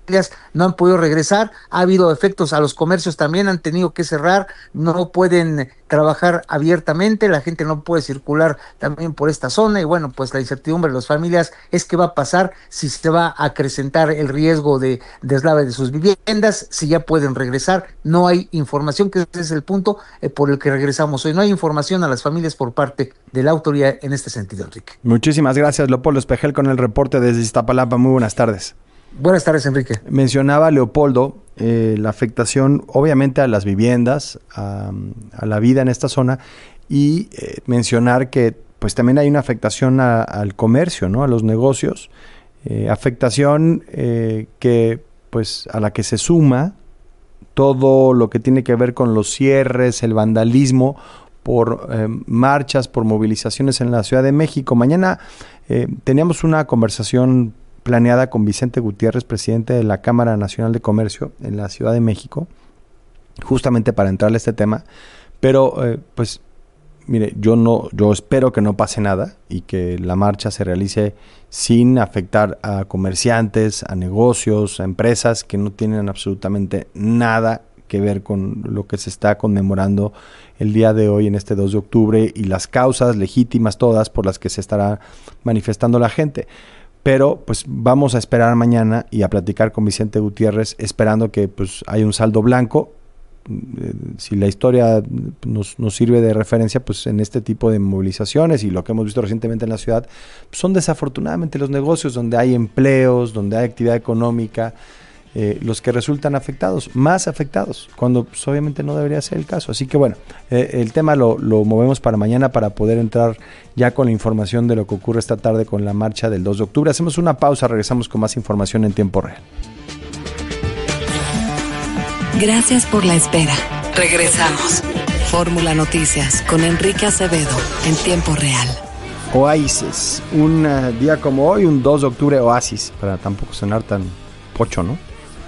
no han podido regresar, ha habido efectos a los comercios también, han tenido que cerrar, no pueden trabajar abiertamente, la gente no puede circular también por esta zona y bueno, pues la incertidumbre de las familias es qué va a pasar, si se va a acrecentar el riesgo de deslave de sus viviendas, si ya pueden regresar, no hay información, que ese es el punto eh, por el que regresamos hoy, no hay información a las familias por parte de la autoridad en este sentido, Enrique. Muchísimas gracias, Leopoldo Espejel, con el reporte desde Iztapalapa. Muy buenas tardes. Buenas tardes, Enrique. Mencionaba Leopoldo eh, la afectación obviamente a las viviendas, a, a la vida en esta zona y eh, mencionar que pues también hay una afectación a, al comercio, ¿no? A los negocios, eh, afectación eh, que pues a la que se suma todo lo que tiene que ver con los cierres, el vandalismo por eh, marchas, por movilizaciones en la Ciudad de México. Mañana eh, teníamos una conversación planeada con Vicente Gutiérrez, presidente de la Cámara Nacional de Comercio en la Ciudad de México, justamente para entrarle a este tema, pero eh, pues mire, yo no, yo espero que no pase nada y que la marcha se realice sin afectar a comerciantes, a negocios, a empresas que no tienen absolutamente nada que ver con lo que se está conmemorando el día de hoy en este dos de octubre y las causas legítimas todas por las que se estará manifestando la gente. Pero pues vamos a esperar mañana y a platicar con Vicente Gutiérrez esperando que pues haya un saldo blanco. Eh, si la historia nos, nos sirve de referencia pues en este tipo de movilizaciones y lo que hemos visto recientemente en la ciudad, pues, son desafortunadamente los negocios donde hay empleos, donde hay actividad económica, eh, los que resultan afectados, más afectados, cuando pues, obviamente no debería ser el caso. Así que bueno, eh, el tema lo, lo movemos para mañana para poder entrar ya con la información de lo que ocurre esta tarde con la marcha del dos de octubre. Hacemos una pausa, regresamos con más información en tiempo real. Gracias por la espera. Regresamos. Fórmula Noticias con Enrique Acevedo en tiempo real. Oasis, un uh, día como hoy, un dos de octubre, Oasis, para tampoco sonar tan pocho, ¿no?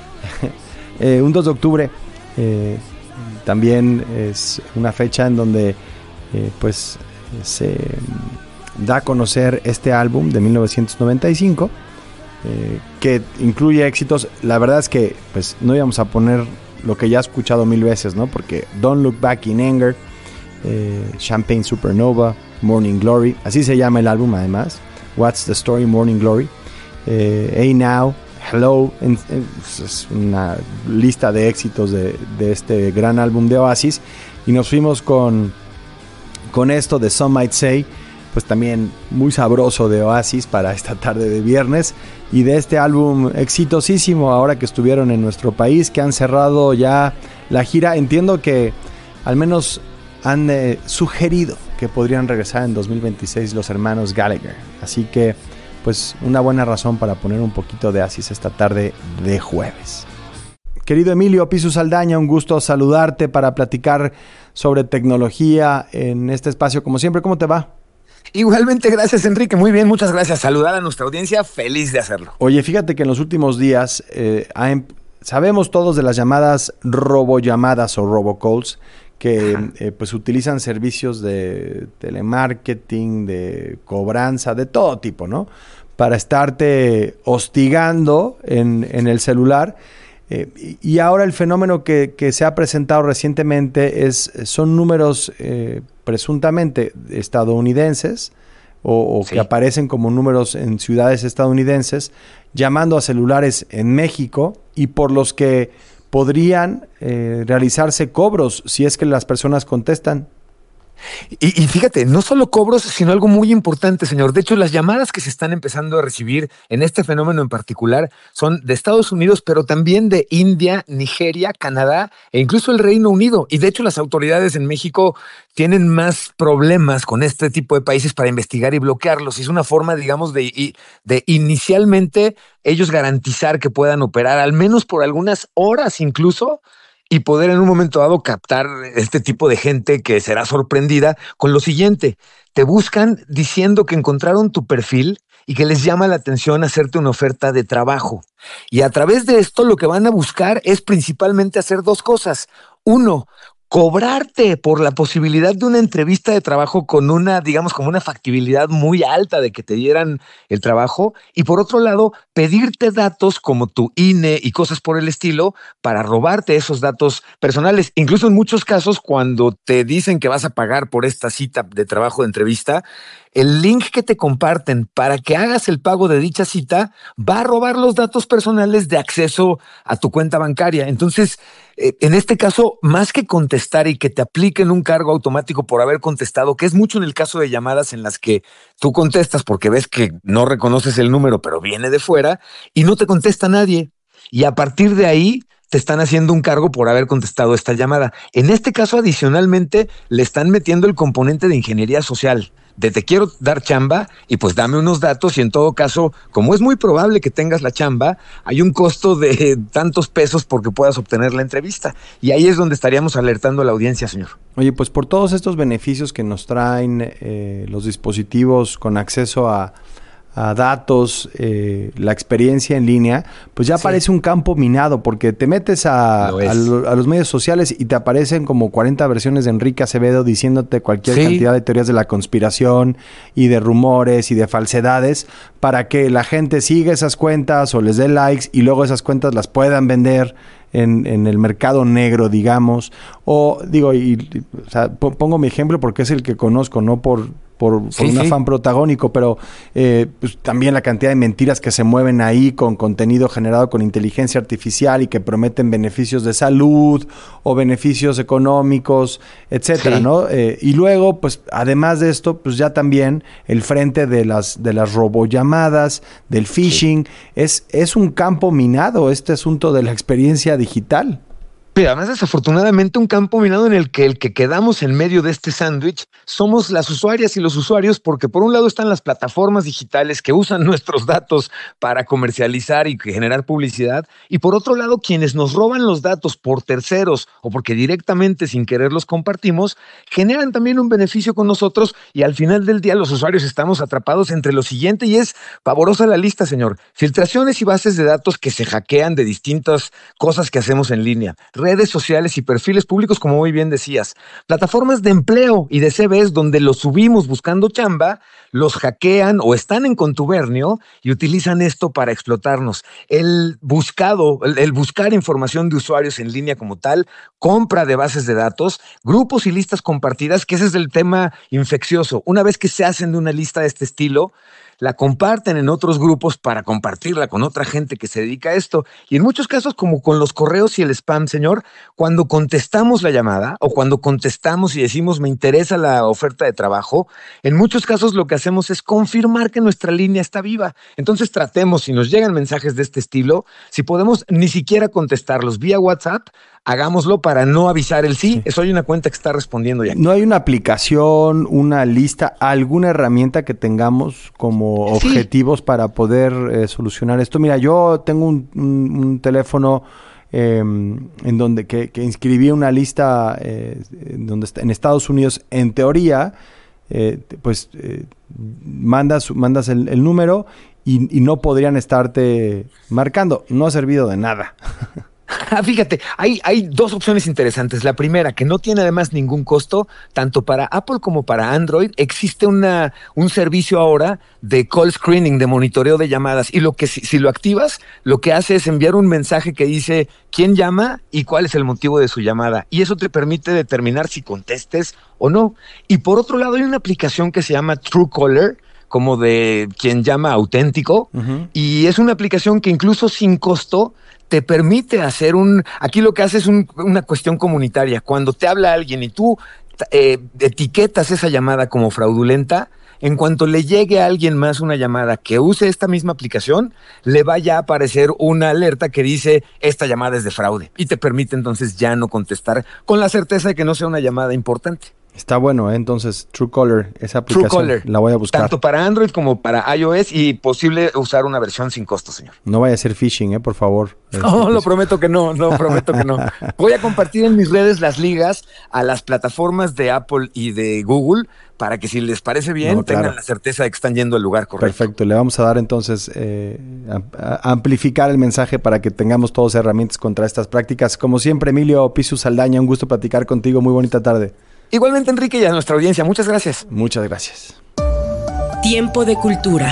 eh, un dos de octubre eh, también es una fecha en donde eh, pues se da a conocer este álbum de mil novecientos noventa y cinco eh, que incluye éxitos. La verdad es que pues no íbamos a poner lo que ya he escuchado mil veces, ¿no? Porque Don't Look Back in Anger, eh, Champagne Supernova, Morning Glory, así se llama el álbum además, What's the Story, Morning Glory, eh, Hey Now, Hello, en, en, es una lista de éxitos de, de este gran álbum de Oasis. Y nos fuimos con, con esto de Some Might Say, pues también muy sabroso de Oasis para esta tarde de viernes. Y de este álbum exitosísimo ahora que estuvieron en nuestro país, que han cerrado ya la gira. Entiendo que al menos han eh, sugerido que podrían regresar en dos mil veintiséis los hermanos Gallagher. Así que pues una buena razón para poner un poquito de Oasis esta tarde de jueves. Querido Emilio Pisu Saldaña, un gusto saludarte para platicar sobre tecnología en este espacio. Como siempre, ¿cómo te va? Igualmente, gracias Enrique, muy bien, muchas gracias. Saludar a nuestra audiencia, feliz de hacerlo. Oye, fíjate que en los últimos días eh, hay, sabemos todos de las llamadas robollamadas o robocalls que eh, pues utilizan servicios de telemarketing, de cobranza, de todo tipo, ¿no? Para estarte hostigando en, en el celular. Eh, y ahora el fenómeno que, que se ha presentado recientemente es, son números eh, presuntamente estadounidenses o, o sí. que aparecen como números en ciudades estadounidenses llamando a celulares en México y por los que podrían eh, realizarse cobros si es que las personas contestan. Y, y fíjate, no solo cobros, sino algo muy importante, señor. De hecho, las llamadas que se están empezando a recibir en este fenómeno en particular son de Estados Unidos, pero también de India, Nigeria, Canadá e incluso el Reino Unido. Y de hecho, las autoridades en México tienen más problemas con este tipo de países para investigar y bloquearlos. Es una forma, digamos, de, de inicialmente ellos garantizar que puedan operar, al menos por algunas horas incluso, y poder en un momento dado captar este tipo de gente que será sorprendida con lo siguiente. Te buscan diciendo que encontraron tu perfil y que les llama la atención hacerte una oferta de trabajo. Y a través de esto lo que van a buscar es principalmente hacer dos cosas. Uno, cobrarte por la posibilidad de una entrevista de trabajo con una, digamos, como una factibilidad muy alta de que te dieran el trabajo, y por otro lado, pedirte datos como tu I N E y cosas por el estilo para robarte esos datos personales. Incluso en muchos casos, cuando te dicen que vas a pagar por esta cita de trabajo de entrevista, el link que te comparten para que hagas el pago de dicha cita va a robar los datos personales de acceso a tu cuenta bancaria. Entonces, eh, en este caso, más que contestar y que te apliquen un cargo automático por haber contestado, que es mucho en el caso de llamadas en las que tú contestas porque ves que no reconoces el número, pero viene de fuera y no te contesta nadie. Y a partir de ahí te están haciendo un cargo por haber contestado esta llamada. En este caso, adicionalmente, le están metiendo el componente de ingeniería social. De te quiero dar chamba y pues dame unos datos y en todo caso, como es muy probable que tengas la chamba, hay un costo de tantos pesos porque puedas obtener la entrevista. Y ahí es donde estaríamos alertando a la audiencia, señor. Oye, pues por todos estos beneficios que nos traen eh, los dispositivos con acceso a, a datos, eh, la experiencia en línea, pues ya sí. Parece un campo minado, porque te metes a, a, lo, a los medios sociales y te aparecen como cuarenta versiones de Enrique Acevedo diciéndote cualquier sí. cantidad de teorías de la conspiración y de rumores y de falsedades para que la gente siga esas cuentas o les dé likes y luego esas cuentas las puedan vender en, en el mercado negro, digamos. O digo, y, y, o sea, pongo mi ejemplo porque es el que conozco, no por... por, por sí, un afán sí. protagónico, pero eh, pues, también la cantidad de mentiras que se mueven ahí con contenido generado con inteligencia artificial y que prometen beneficios de salud o beneficios económicos, etcétera, sí. ¿no? Eh, y luego, pues, además de esto, pues ya también el frente de las de las robollamadas, del phishing, sí. es, es un campo minado este asunto de la experiencia digital. Pero además, desafortunadamente, un campo minado en el que el que quedamos en medio de este sándwich somos las usuarias y los usuarios, porque por un lado están las plataformas digitales que usan nuestros datos para comercializar y generar publicidad, y por otro lado, quienes nos roban los datos por terceros o porque directamente sin querer los compartimos, generan también un beneficio con nosotros y al final del día los usuarios estamos atrapados entre lo siguiente, y es pavorosa la lista, señor. Filtraciones y bases de datos que se hackean de distintas cosas que hacemos en línea, redes sociales y perfiles públicos, como muy bien decías, plataformas de empleo y de C Vs donde los subimos buscando chamba, los hackean o están en contubernio y utilizan esto para explotarnos. El buscado, el, el buscar información de usuarios en línea como tal, compra de bases de datos, grupos y listas compartidas, que ese es el tema infeccioso. Una vez que se hacen de una lista de este estilo, la comparten en otros grupos para compartirla con otra gente que se dedica a esto. Y en muchos casos, como con los correos y el spam, señor, cuando contestamos la llamada o cuando contestamos y decimos me interesa la oferta de trabajo, en muchos casos lo que hacemos es confirmar que nuestra línea está viva. Entonces tratemos, si nos llegan mensajes de este estilo, si podemos ni siquiera contestarlos vía WhatsApp, hagámoslo para no avisar el sí. Eso hay una cuenta que está respondiendo ya. ¿No hay una aplicación, una lista, alguna herramienta que tengamos como sí. objetivos para poder eh, solucionar esto? Mira, yo tengo un, un, un teléfono eh, en donde que, que inscribí una lista eh, en, donde está, en Estados Unidos, en teoría, eh, pues eh, mandas, mandas el, el número y, y no podrían estarte marcando. No ha servido de nada. Ah, fíjate, hay, hay dos opciones interesantes. La primera, que no tiene además ningún costo, tanto para Apple como para Android, existe una, un servicio ahora de call screening, de monitoreo de llamadas, y lo que si, si lo activas, lo que hace es enviar un mensaje que dice quién llama y cuál es el motivo de su llamada, y eso te permite determinar si contestes o no. Y por otro lado, hay una aplicación que se llama Truecaller, como de quien llama auténtico, uh-huh. y es una aplicación que incluso sin costo te permite hacer un... Aquí lo que hace es un, una cuestión comunitaria. Cuando te habla alguien y tú eh, etiquetas esa llamada como fraudulenta, en cuanto le llegue a alguien más una llamada que use esta misma aplicación, le vaya a aparecer una alerta que dice esta llamada es de fraude y te permite entonces ya no contestar con la certeza de que no sea una llamada importante. Está bueno, ¿eh? Entonces Truecaller, esa aplicación Truecaller, la voy a buscar. Tanto para Android como para iOS y posible usar una versión sin costo, señor. No vaya a ser phishing, ¿eh? Por favor. No, lo prometo que no, no, prometo que no. Voy a compartir en mis redes las ligas a las plataformas de Apple y de Google para que si les parece bien No, claro. tengan la certeza de que están yendo al lugar correcto. Perfecto, le vamos a dar entonces eh, a, a amplificar el mensaje para que tengamos todas herramientas contra estas prácticas. Como siempre, Emilio Pisu Saldaña, un gusto platicar contigo, muy bonita tarde. Igualmente, Enrique, y a nuestra audiencia, muchas gracias. Muchas gracias. Tiempo de cultura.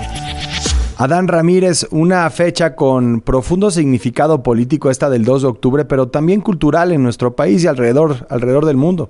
Adán Ramírez, una fecha con profundo significado político esta del dos de octubre, pero también cultural en nuestro país y alrededor, alrededor del mundo.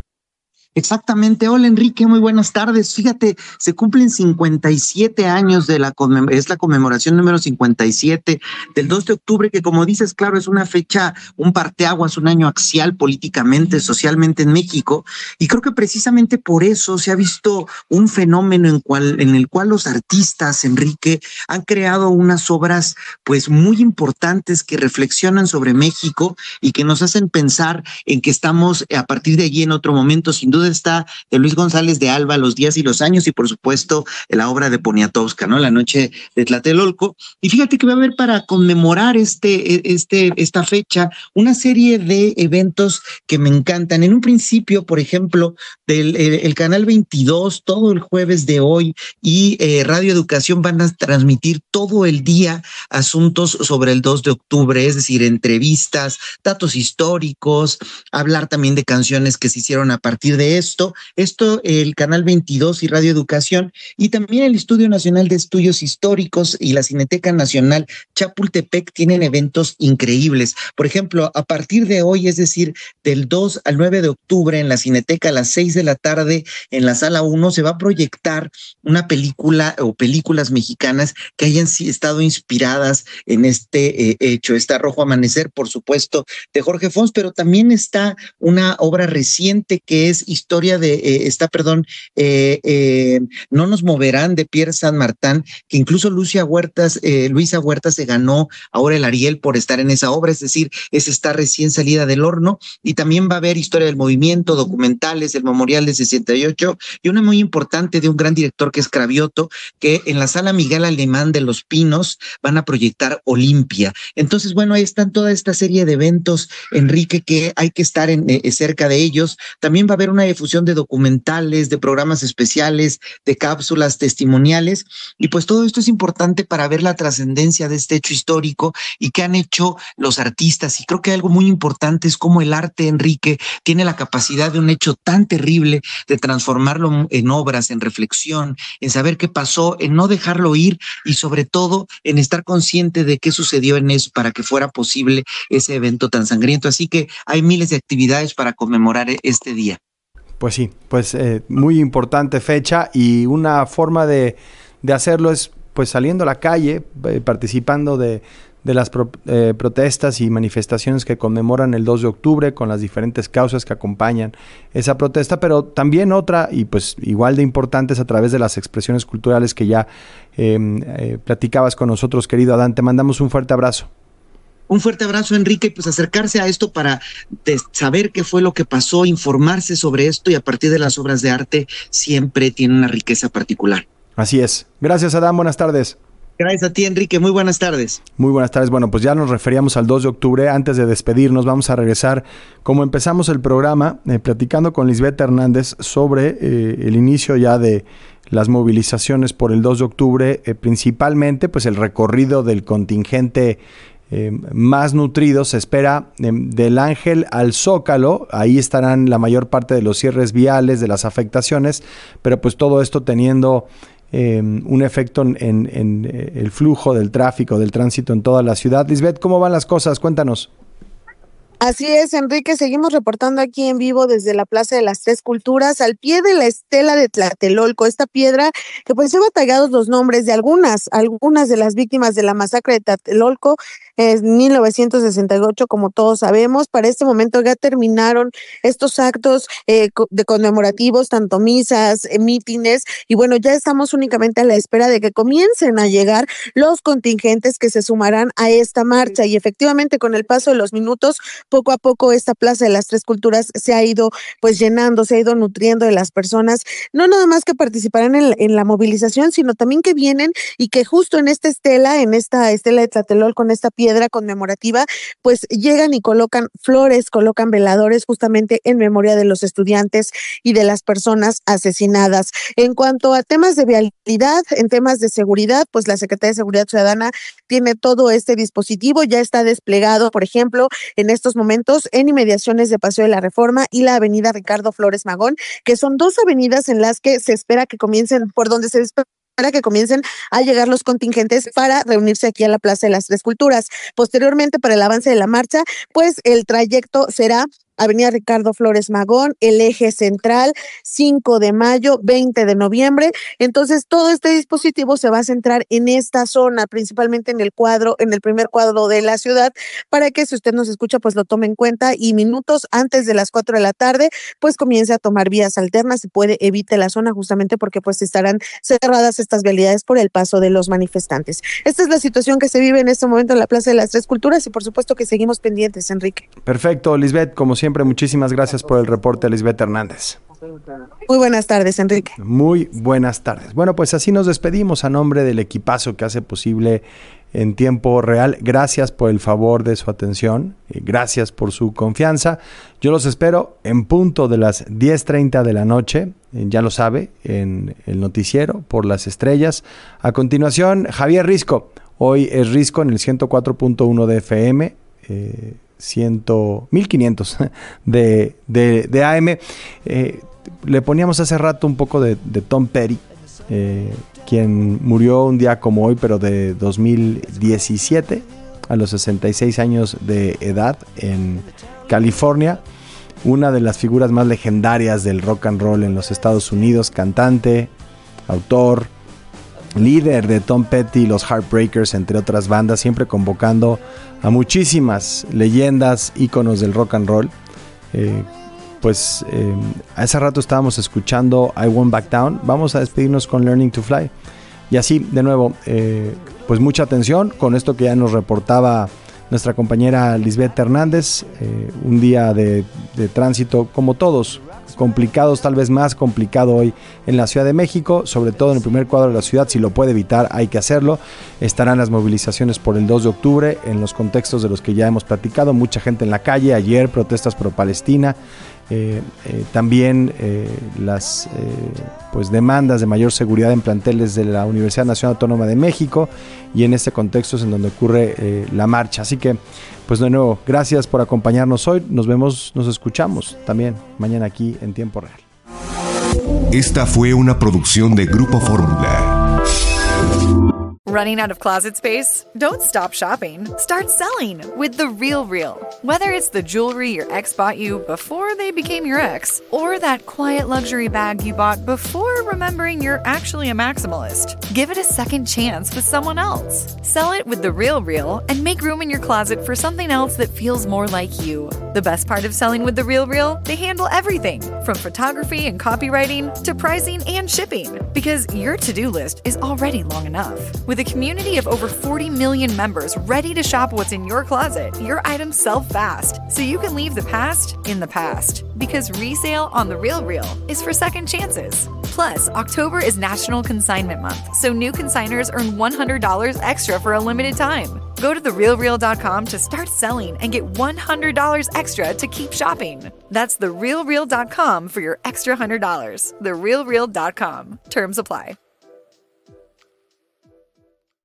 Exactamente. Hola, Enrique, muy buenas tardes. Fíjate, se cumplen cincuenta y siete años de la conmem- es la conmemoración número cincuenta y siete del dos de octubre, que como dices, claro, es una fecha, un parteaguas, un año axial políticamente, socialmente en México, y creo que precisamente por eso se ha visto un fenómeno en cual, en el cual los artistas, Enrique, han creado unas obras pues muy importantes que reflexionan sobre México y que nos hacen pensar en que estamos a partir de allí en otro momento. Sin duda está de Luis González de Alba, Los días y los años, y por supuesto la obra de Poniatowska, ¿no? La noche de Tlatelolco. Y fíjate que va a haber para conmemorar este, este, esta fecha una serie de eventos que me encantan. En un principio, por ejemplo, del el, el Canal veintidós, todo el jueves de hoy, y eh, Radio Educación van a transmitir todo el día asuntos sobre el dos de octubre, es decir, entrevistas, datos históricos, hablar también de canciones que se hicieron a partir de esto, esto el Canal veintidós y Radio Educación, y también el Instituto Nacional de Estudios Históricos y la Cineteca Nacional Chapultepec tienen eventos increíbles. Por ejemplo, a partir de hoy, es decir, del dos al nueve de octubre, en la Cineteca a las seis de la tarde, en la Sala uno, se va a proyectar una película o películas mexicanas que hayan estado inspiradas en este eh, hecho. Está Rojo Amanecer, por supuesto, de Jorge Fons, pero también está una obra reciente que es historia de, eh, está, perdón, eh, eh, No nos moverán, de Pierre Saint-Martin, que incluso Lucia Huertas, eh, Luisa Huertas se ganó ahora el Ariel por estar en esa obra, es decir, es está recién salida del horno. Y también va a haber historia del movimiento, documentales, el Memorial de sesenta y ocho, y una muy importante de un gran director que es Cravioto, que en la Sala Miguel Alemán de Los Pinos van a proyectar Olimpia. Entonces, bueno, ahí están toda esta serie de eventos, Enrique, que hay que estar en, eh, cerca de ellos. También va a haber una difusión de documentales, de programas especiales, de cápsulas testimoniales, y pues todo esto es importante para ver la trascendencia de este hecho histórico y qué han hecho los artistas. Y creo que algo muy importante es cómo el arte, Enrique, tiene la capacidad de un hecho tan terrible de transformarlo en obras, en reflexión, en saber qué pasó, en no dejarlo ir y sobre todo en estar consciente de qué sucedió en eso para que fuera posible ese evento tan sangriento. Así que hay miles de actividades para conmemorar este día. Pues sí, pues eh, muy importante fecha, y una forma de, de hacerlo es pues saliendo a la calle, eh, participando de, de las pro, eh, protestas y manifestaciones que conmemoran el dos de octubre con las diferentes causas que acompañan esa protesta, pero también otra, y pues igual de importantes, a través de las expresiones culturales que ya eh, eh, platicabas con nosotros, querido Adán. Te mandamos un fuerte abrazo. Un fuerte abrazo, Enrique, y pues acercarse a esto para saber qué fue lo que pasó, informarse sobre esto, y a partir de las obras de arte siempre tiene una riqueza particular. Así es. Gracias, Adán. Buenas tardes. Gracias a ti, Enrique. Muy buenas tardes. Muy buenas tardes. Bueno, pues ya nos referíamos al dos de octubre. Antes de despedirnos, vamos a regresar, como empezamos el programa, eh, platicando con Lisbeth Hernández sobre eh, el inicio ya de las movilizaciones por el dos de octubre, eh, principalmente pues el recorrido del contingente Eh, más nutrido. Se espera eh, del Ángel al Zócalo. Ahí estarán la mayor parte de los cierres viales, de las afectaciones, pero pues todo esto teniendo eh, un efecto en, en, en el flujo del tráfico, del tránsito en toda la ciudad. Lisbeth, ¿cómo van las cosas? Cuéntanos. Así es, Enrique, seguimos reportando aquí en vivo desde la Plaza de las Tres Culturas, al pie de la estela de Tlatelolco, esta piedra que pues lleva tallados los nombres de algunas, algunas de las víctimas de la masacre de Tlatelolco en mil novecientos sesenta y ocho, como todos sabemos. Para este momento ya terminaron estos actos eh, de conmemorativos, tanto misas, eh, mítines, y bueno, ya estamos únicamente a la espera de que comiencen a llegar los contingentes que se sumarán a esta marcha, y efectivamente con el paso de los minutos Poco a poco esta Plaza de las Tres Culturas se ha ido pues llenando, se ha ido nutriendo de las personas, no nada más que participarán en, en la movilización, sino también que vienen y que justo en esta estela, en esta estela de Tlatelolco, con esta piedra conmemorativa, pues llegan y colocan flores, colocan veladores justamente en memoria de los estudiantes y de las personas asesinadas. En cuanto a temas de vialidad, en temas de seguridad, pues la Secretaría de Seguridad Ciudadana tiene todo este dispositivo, ya está desplegado, por ejemplo, en estos momentos en inmediaciones de Paseo de la Reforma y la avenida Ricardo Flores Magón, que son dos avenidas en las que se espera que comiencen, por donde se espera para que comiencen a llegar los contingentes para reunirse aquí a la Plaza de las Tres Culturas. Posteriormente, para el avance de la marcha, pues el trayecto será Avenida Ricardo Flores Magón, el eje central, cinco de mayo, veinte de noviembre. Entonces, todo este dispositivo se va a centrar en esta zona, principalmente en el cuadro, en el primer cuadro de la ciudad, para que si usted nos escucha, pues lo tome en cuenta y minutos antes de las cuatro de la tarde, pues comience a tomar vías alternas, si puede, evite la zona, justamente porque pues estarán cerradas estas vialidades por el paso de los manifestantes. Esta es la situación que se vive en este momento en la Plaza de las Tres Culturas y por supuesto que seguimos pendientes, Enrique. Perfecto, Lisbeth, como siempre. Siempre, muchísimas gracias por el reporte, Lisbeth Hernández. Muy buenas tardes, Enrique. Muy buenas tardes. Bueno, pues así nos despedimos a nombre del equipazo que hace posible en tiempo real. Gracias por el favor de su atención, gracias por su confianza. Yo los espero en punto de las diez treinta de la noche, ya lo sabe, en el noticiero por las estrellas. A continuación, Javier Risco. Hoy es Risco en el ciento cuatro punto uno de F M, eh, mil quinientos de, de, de A M. Eh, le poníamos hace rato un poco de, de Tom Petty, eh, quien murió un día como hoy, pero de dos mil diecisiete, a los sesenta y seis años de edad, en California. Una de las figuras más legendarias del rock and roll en los Estados Unidos, cantante, autor, líder de Tom Petty y los Heartbreakers, entre otras bandas, siempre convocando a muchísimas leyendas, íconos del rock and roll. Eh, pues eh, hace rato estábamos escuchando I Won't Back Down. Vamos a despedirnos con Learning to Fly. Y así, de nuevo, eh, pues mucha atención con esto que ya nos reportaba nuestra compañera Lisbeth Hernández. Eh, un día de, de tránsito, como todos, complicados, tal vez más complicado hoy en la Ciudad de México, sobre todo en el primer cuadro de la ciudad. Si lo puede evitar, hay que hacerlo. Estarán las movilizaciones por el dos de octubre en los contextos de los que ya hemos platicado. Mucha gente en la calle, ayer protestas pro Palestina, eh, eh, también eh, las eh, pues demandas de mayor seguridad en planteles de la Universidad Nacional Autónoma de México, y en este contexto es en donde ocurre eh, la marcha. Así que, pues de nuevo, gracias por acompañarnos hoy. Nos vemos, nos escuchamos también mañana aquí en Tiempo Real. Esta fue una producción de Grupo Fórmula. Running out of closet space? Don't stop shopping. Start selling with The Real Real. Whether it's the jewelry your ex bought you before they became your ex, or that quiet luxury bag you bought before remembering you're actually a maximalist, give it a second chance with someone else. Sell it with The Real Real and make room in your closet for something else that feels more like you. The best part of selling with The Real Real? They handle everything from photography and copywriting to pricing and shipping, because your to-do list is already long enough. With a community of over forty million members ready to shop what's in your closet, your items sell fast, so you can leave the past in the past. Because resale on The Real Real is for second chances. Plus, October is National Consignment Month, so new consigners earn one hundred dollars extra for a limited time. Go to the real real dot com to start selling and get one hundred dollars extra to keep shopping. That's the real real dot com for your extra one hundred dollars. the real real dot com. Terms apply.